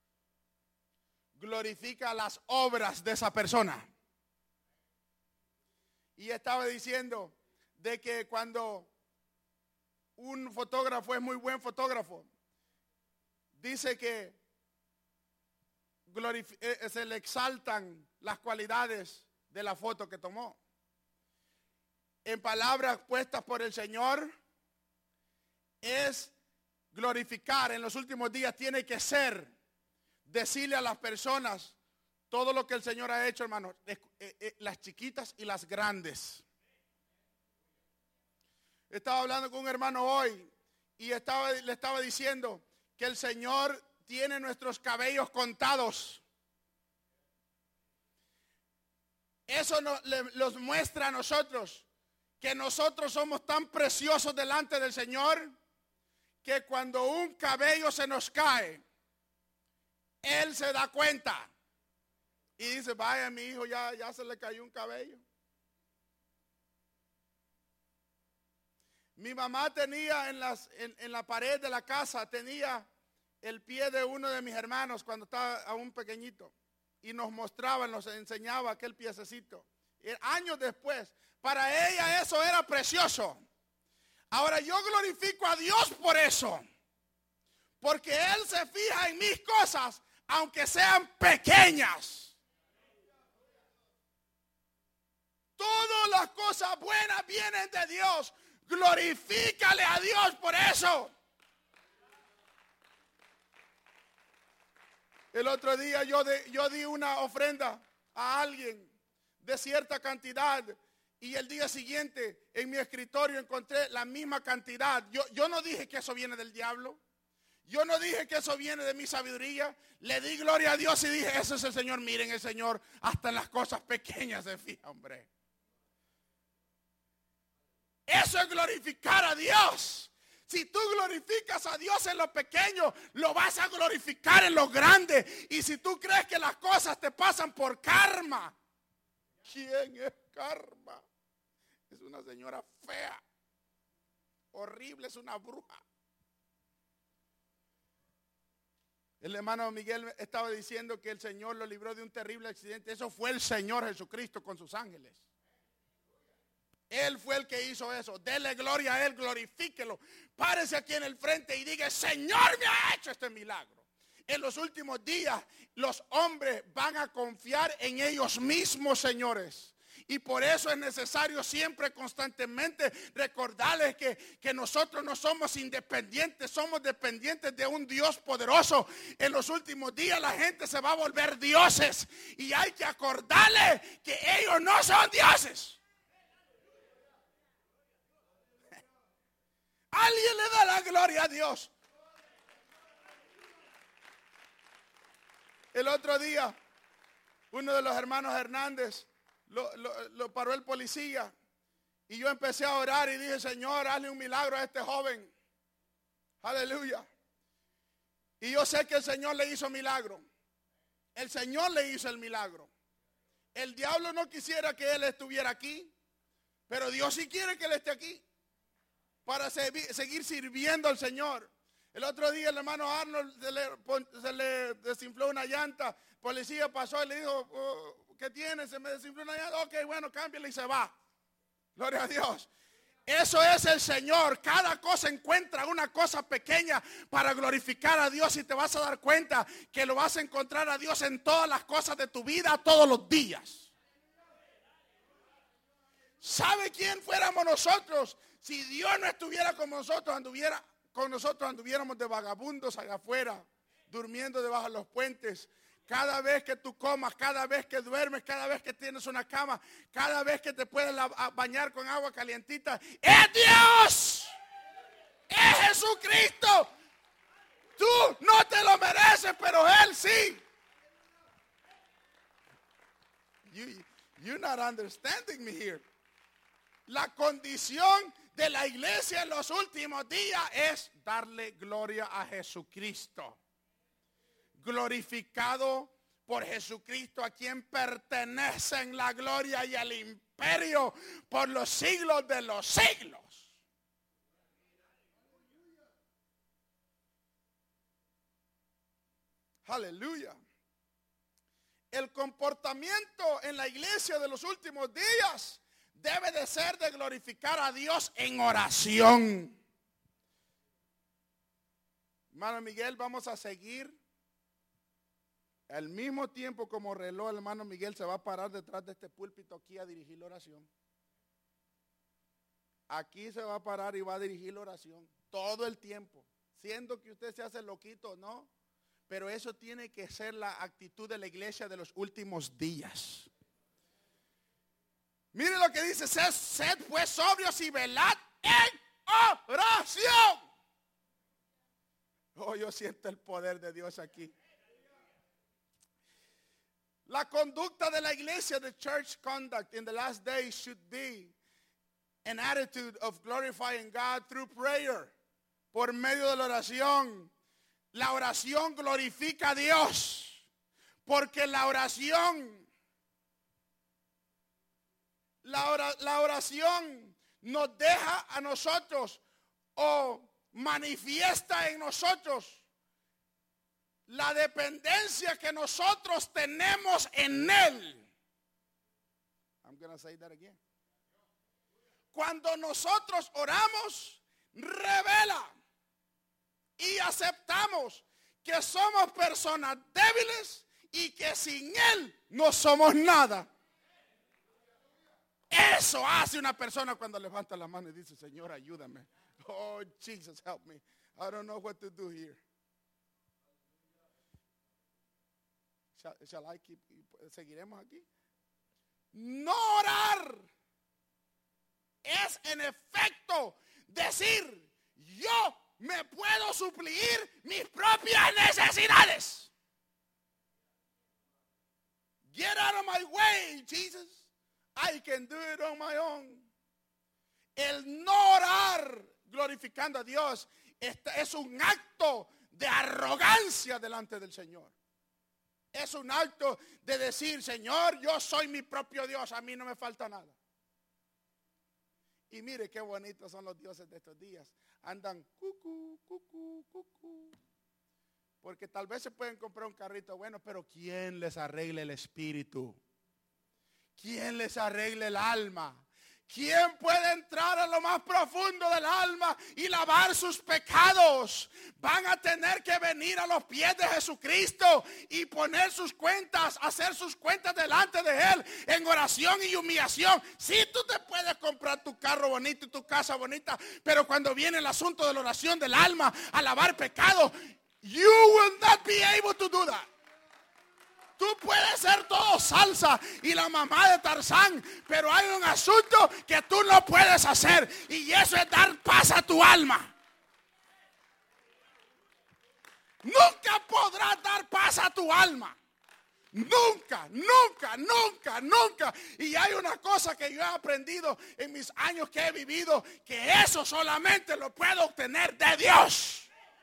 glorifica las obras de esa persona. Y estaba diciendo de que cuando un fotógrafo es muy buen fotógrafo, dice que se le exaltan las cualidades de la foto que tomó. En palabras puestas por el Señor, es glorificar. En los últimos días tiene que ser decirle a las personas todo lo que el Señor ha hecho, hermanos, las chiquitas y las grandes. Estaba hablando con un hermano hoy y le estaba diciendo que el Señor tiene nuestros cabellos contados. Eso los muestra a nosotros que nosotros somos tan preciosos delante del Señor que cuando un cabello se nos cae, Él se da cuenta y dice, vaya, mi hijo ya se le cayó un cabello. Mi mamá tenía en la pared de la casa, tenía el pie de uno de mis hermanos cuando estaba aún pequeñito. Y nos mostraba, nos enseñaba aquel piececito. Y años después, para ella eso era precioso. Ahora yo glorifico a Dios por eso. Porque Él se fija en mis cosas, aunque sean pequeñas. Todas las cosas buenas vienen de Dios. Glorifícale a Dios por eso. El otro día yo di una ofrenda a alguien de cierta cantidad y el día siguiente en mi escritorio encontré la misma cantidad. Yo no dije que eso viene del diablo. Yo no dije que eso viene de mi sabiduría. Le di gloria a Dios y dije, ese es el Señor. Miren, el Señor hasta en las cosas pequeñas se fija, hombre. Eso es glorificar a Dios. Si tú glorificas a Dios en lo pequeño, lo vas a glorificar en lo grande. Y si tú crees que las cosas te pasan por karma, ¿quién es karma? Es una señora fea, horrible, es una bruja. El hermano Miguel estaba diciendo que el Señor lo libró de un terrible accidente. Eso fue el Señor Jesucristo con sus ángeles. Él fue el que hizo eso. Dele gloria a Él, glorifíquelo. Párese aquí en el frente y diga, Señor me ha hecho este milagro. En los últimos días los hombres van a confiar en ellos mismos, señores. Y por eso es necesario siempre, constantemente, recordarles que nosotros no somos independientes, somos dependientes de un Dios poderoso. En los últimos días la gente se va a volver dioses. Y hay que acordarles que ellos no son dioses. Alguien le da la gloria a Dios. El otro día, uno de los hermanos Hernández lo paró el policía. Y yo empecé a orar y dije, Señor, hazle un milagro a este joven. Aleluya. Y yo sé que el Señor le hizo milagro. El Señor le hizo el milagro. El diablo no quisiera que él estuviera aquí, pero Dios sí quiere que él esté aquí para seguir sirviendo al Señor. El otro día el hermano Arnold se le desinfló una llanta. El policía pasó y le dijo, ¿qué tiene? Se me desinfló una llanta. Ok, bueno, cámbiale y se va. Gloria a Dios. Eso es el Señor. Cada cosa encuentra una cosa pequeña para glorificar a Dios y te vas a dar cuenta que lo vas a encontrar a Dios en todas las cosas de tu vida todos los días. ¿Sabe quién fuéramos nosotros? Si Dios no estuviera con nosotros, anduviéramos de vagabundos allá afuera, durmiendo debajo de los puentes, cada vez que tú comas, cada vez que duermes, cada vez que tienes una cama, cada vez que te puedes bañar con agua calientita, es Dios, es Jesucristo. Tú no te lo mereces, pero Él sí. You're not understanding me here. La condición de la iglesia en los últimos días es darle gloria a Jesucristo. Glorificado por Jesucristo, a quien pertenecen la gloria y el imperio por los siglos de los siglos. Aleluya. El comportamiento en la iglesia de los últimos días debe de ser de glorificar a Dios en oración. Hermano Miguel, vamos a seguir. Al mismo tiempo como reloj, el hermano Miguel se va a parar detrás de este púlpito aquí a dirigir la oración. Aquí se va a parar y va a dirigir la oración todo el tiempo. Siendo que usted se hace loquito, ¿no? Pero eso tiene que ser la actitud de la iglesia de los últimos días. Mire lo que dice, sed pues sobrios y velad en oración. Oh, yo siento el poder de Dios aquí. La conducta de la iglesia, the church conduct in the last days should be an attitude of glorifying God through prayer. Por medio de la oración. La oración glorifica a Dios. Porque la oración nos deja a nosotros o manifiesta en nosotros la dependencia que nosotros tenemos en Él. I'm going to say that again. Cuando nosotros oramos, revela y aceptamos que somos personas débiles y que sin Él no somos nada. Eso hace una persona cuando levanta la mano y dice, Señor, ayúdame. Oh, Jesus, help me. I don't know what to do here. Shall I keep? ¿Seguiremos aquí? No orar es en efecto decir, yo me puedo suplir mis propias necesidades. Get out of my way, Jesus. I can do it on my own. El no orar glorificando a Dios es un acto de arrogancia delante del Señor. Es un acto de decir, Señor, yo soy mi propio Dios, a mí no me falta nada. Y mire qué bonitos son los dioses de estos días. Andan cucú, cucú, cucú. Porque tal vez se pueden comprar un carrito bueno, pero ¿quién les arregle el espíritu? ¿Quién les arregle el alma? ¿Quién puede entrar a lo más profundo del alma y lavar sus pecados? Van a tener que venir a los pies de Jesucristo y poner sus cuentas, hacer sus cuentas delante de Él en oración y humillación. Sí, tú te puedes comprar tu carro bonito y tu casa bonita, pero cuando viene el asunto de la oración del alma, a lavar pecados, you will not be able to do that. Tú puedes ser todo salsa y la mamá de Tarzán, pero hay un asunto que tú no puedes hacer y eso es dar paz a tu alma. Nunca podrás dar paz a tu alma. Nunca, nunca, nunca, nunca. Y hay una cosa que yo he aprendido en mis años que he vivido, que eso solamente lo puedo obtener de Dios.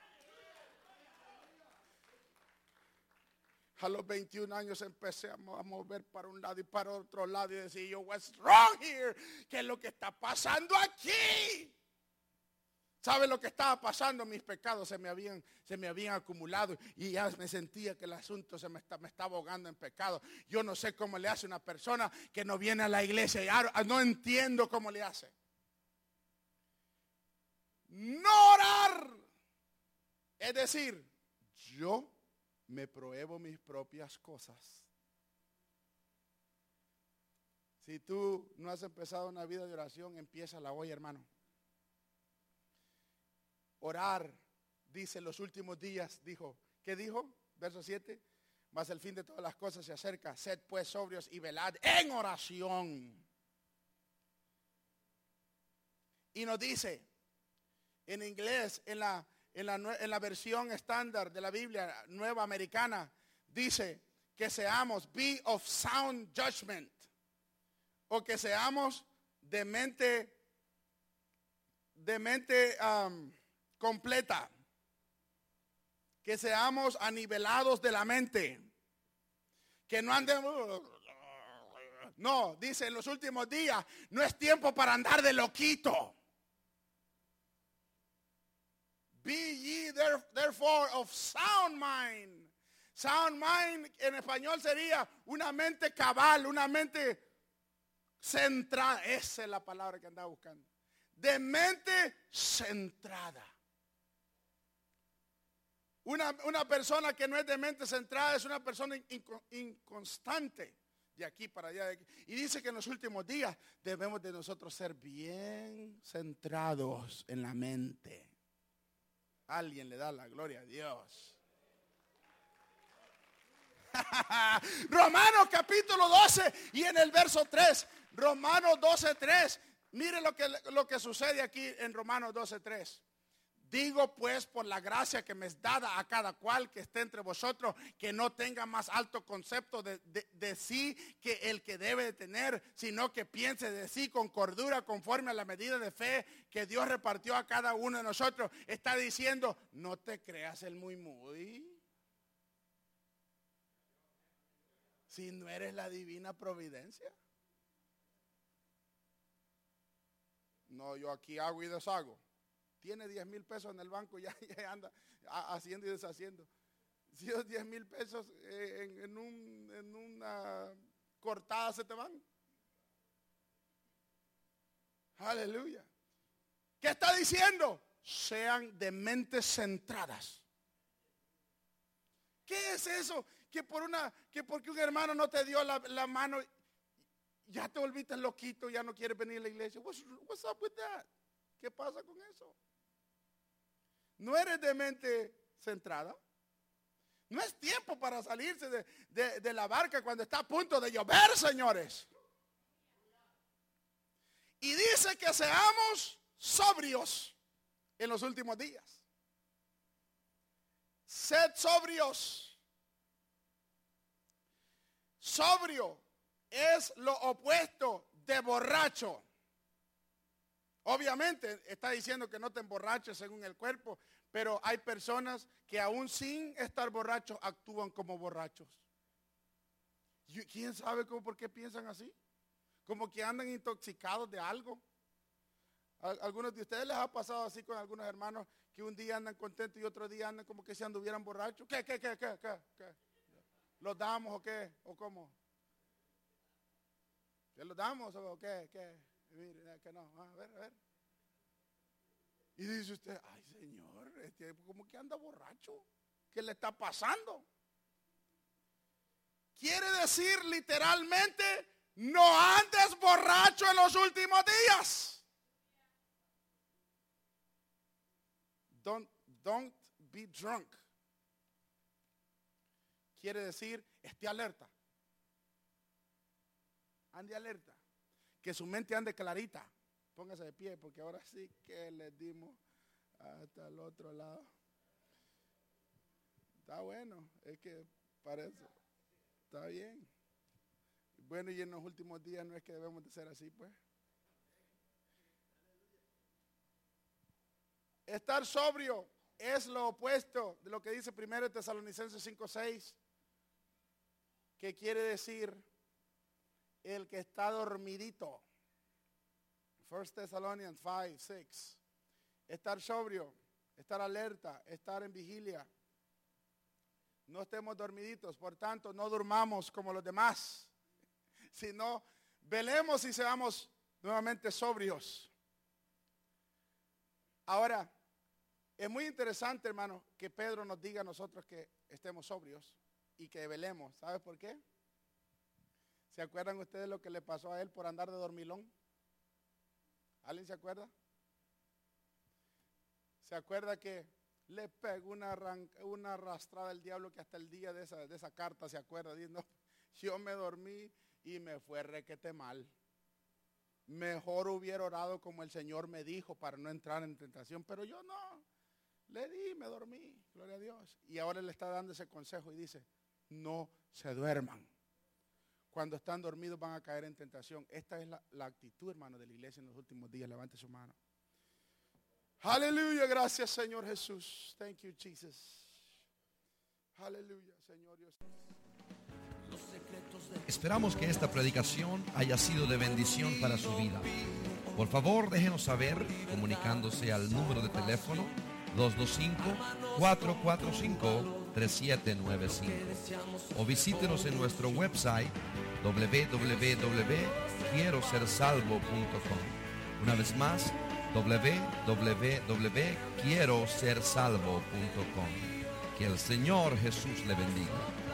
A los 21 años empecé a mover para un lado y para otro lado y decir yo, what's wrong here? ¿Qué es lo que está pasando aquí? ¿Sabe lo que estaba pasando? Mis pecados se me habían acumulado y ya me sentía que el asunto me estaba ahogando en pecado. Yo no sé cómo le hace una persona que no viene a la iglesia y no entiendo cómo le hace. No orar. Es decir, yo me pruebo mis propias cosas. Si tú no has empezado una vida de oración, empiézala hoy, hermano. Orar, dice, en los últimos días, dijo, ¿qué dijo? Verso 7. mas el fin de todas las cosas se acerca. Sed pues sobrios y velad en oración. Y nos dice en inglés, en la versión estándar de la Biblia Nueva Americana, dice que seamos be of sound judgment, o que seamos de mente completa, que seamos anivelados de la mente, que no andemos. No, dice en los últimos días no es tiempo para andar de loquito. Be ye therefore of sound mind. Sound mind en español sería una mente cabal, una mente centrada. Esa es la palabra que andaba buscando. De mente centrada. Una persona que no es de mente centrada es una persona inconstante. De aquí para allá. Y dice que en los últimos días debemos de nosotros ser bien centrados en la mente. Alguien le da la gloria a Dios. Romanos capítulo 12 y en el verso 3. Romanos 12:3. Mire lo que sucede aquí en Romanos 12:3. Digo pues por la gracia que me es dada a cada cual que esté entre vosotros, que no tenga más alto concepto de sí que el que debe de tener, sino que piense de sí con cordura conforme a la medida de fe que Dios repartió a cada uno de nosotros. Está diciendo, no te creas el muy. Si no eres la divina providencia. No, yo aquí hago y deshago. Tiene 10,000 pesos en el banco, ya anda haciendo y deshaciendo. Si esos 10,000 pesos en una cortada se te van. Aleluya. ¿Qué está diciendo? Sean de mentes centradas. ¿Qué es eso? Que porque un hermano no te dio la mano, ya te volviste loquito, ya no quieres venir a la iglesia. What's up with that? ¿Qué pasa con eso? No eres de mente centrada. No es tiempo para salirse de la barca cuando está a punto de llover, señores. Y dice que seamos sobrios en los últimos días. Sed sobrios. Sobrio es lo opuesto de borracho. Obviamente está diciendo que no te emborraches según el cuerpo, pero hay personas que aún sin estar borrachos actúan como borrachos. ¿Quién sabe por qué piensan así? Como que andan intoxicados de algo. ¿A algunos de ustedes les ha pasado así con algunos hermanos que un día andan contentos y otro día andan como que si anduvieran borrachos? ¿Qué? ¿Los damos o qué? ¿O cómo? ¿Que los damos o qué? Mire, que no, a ver. Y dice usted, ay Señor, como que anda borracho. ¿Qué le está pasando? Quiere decir literalmente, no andes borracho en los últimos días. Don't be drunk. Quiere decir, esté alerta. Ande alerta. Que su mente ande clarita. Póngase de pie porque ahora sí que le dimos hasta el otro lado. Está bueno, es que parece. Está bien. Bueno, y en los últimos días no es que debemos de ser así, pues. Estar sobrio es lo opuesto de lo que dice 1 Tesalonicenses 5:6, que quiere decir el que está dormidito. 1 Thessalonians 5:6. Estar sobrio, estar alerta, estar en vigilia. No estemos dormiditos, por tanto, no durmamos como los demás, sino velemos y seamos nuevamente sobrios. Ahora, es muy interesante, hermano, que Pedro nos diga a nosotros que estemos sobrios y que velemos. ¿Sabes por qué? ¿Se acuerdan ustedes lo que le pasó a él por andar de dormilón? ¿Alguien se acuerda? ¿Se acuerda que le pegó una arrastrada al diablo que hasta el día de esa carta se acuerda. Dice, no, yo me dormí y me fue requete mal. Mejor hubiera orado como el Señor me dijo para no entrar en tentación, pero yo no. Le di, me dormí, gloria a Dios. Y ahora le está dando ese consejo y dice, no se duerman. Cuando están dormidos van a caer en tentación. Esta es la actitud, hermano, de la iglesia en los últimos días. Levante su mano. Aleluya, gracias Señor Jesús. Thank you, Jesus. Aleluya, Señor Dios. Esperamos que esta predicación haya sido de bendición para su vida. Por favor, déjenos saber comunicándose al número de teléfono 225-445-3795 o visítenos en nuestro website www.quierosersalvo.com. Una vez más, www.quierosersalvo.com. Que el Señor Jesús le bendiga.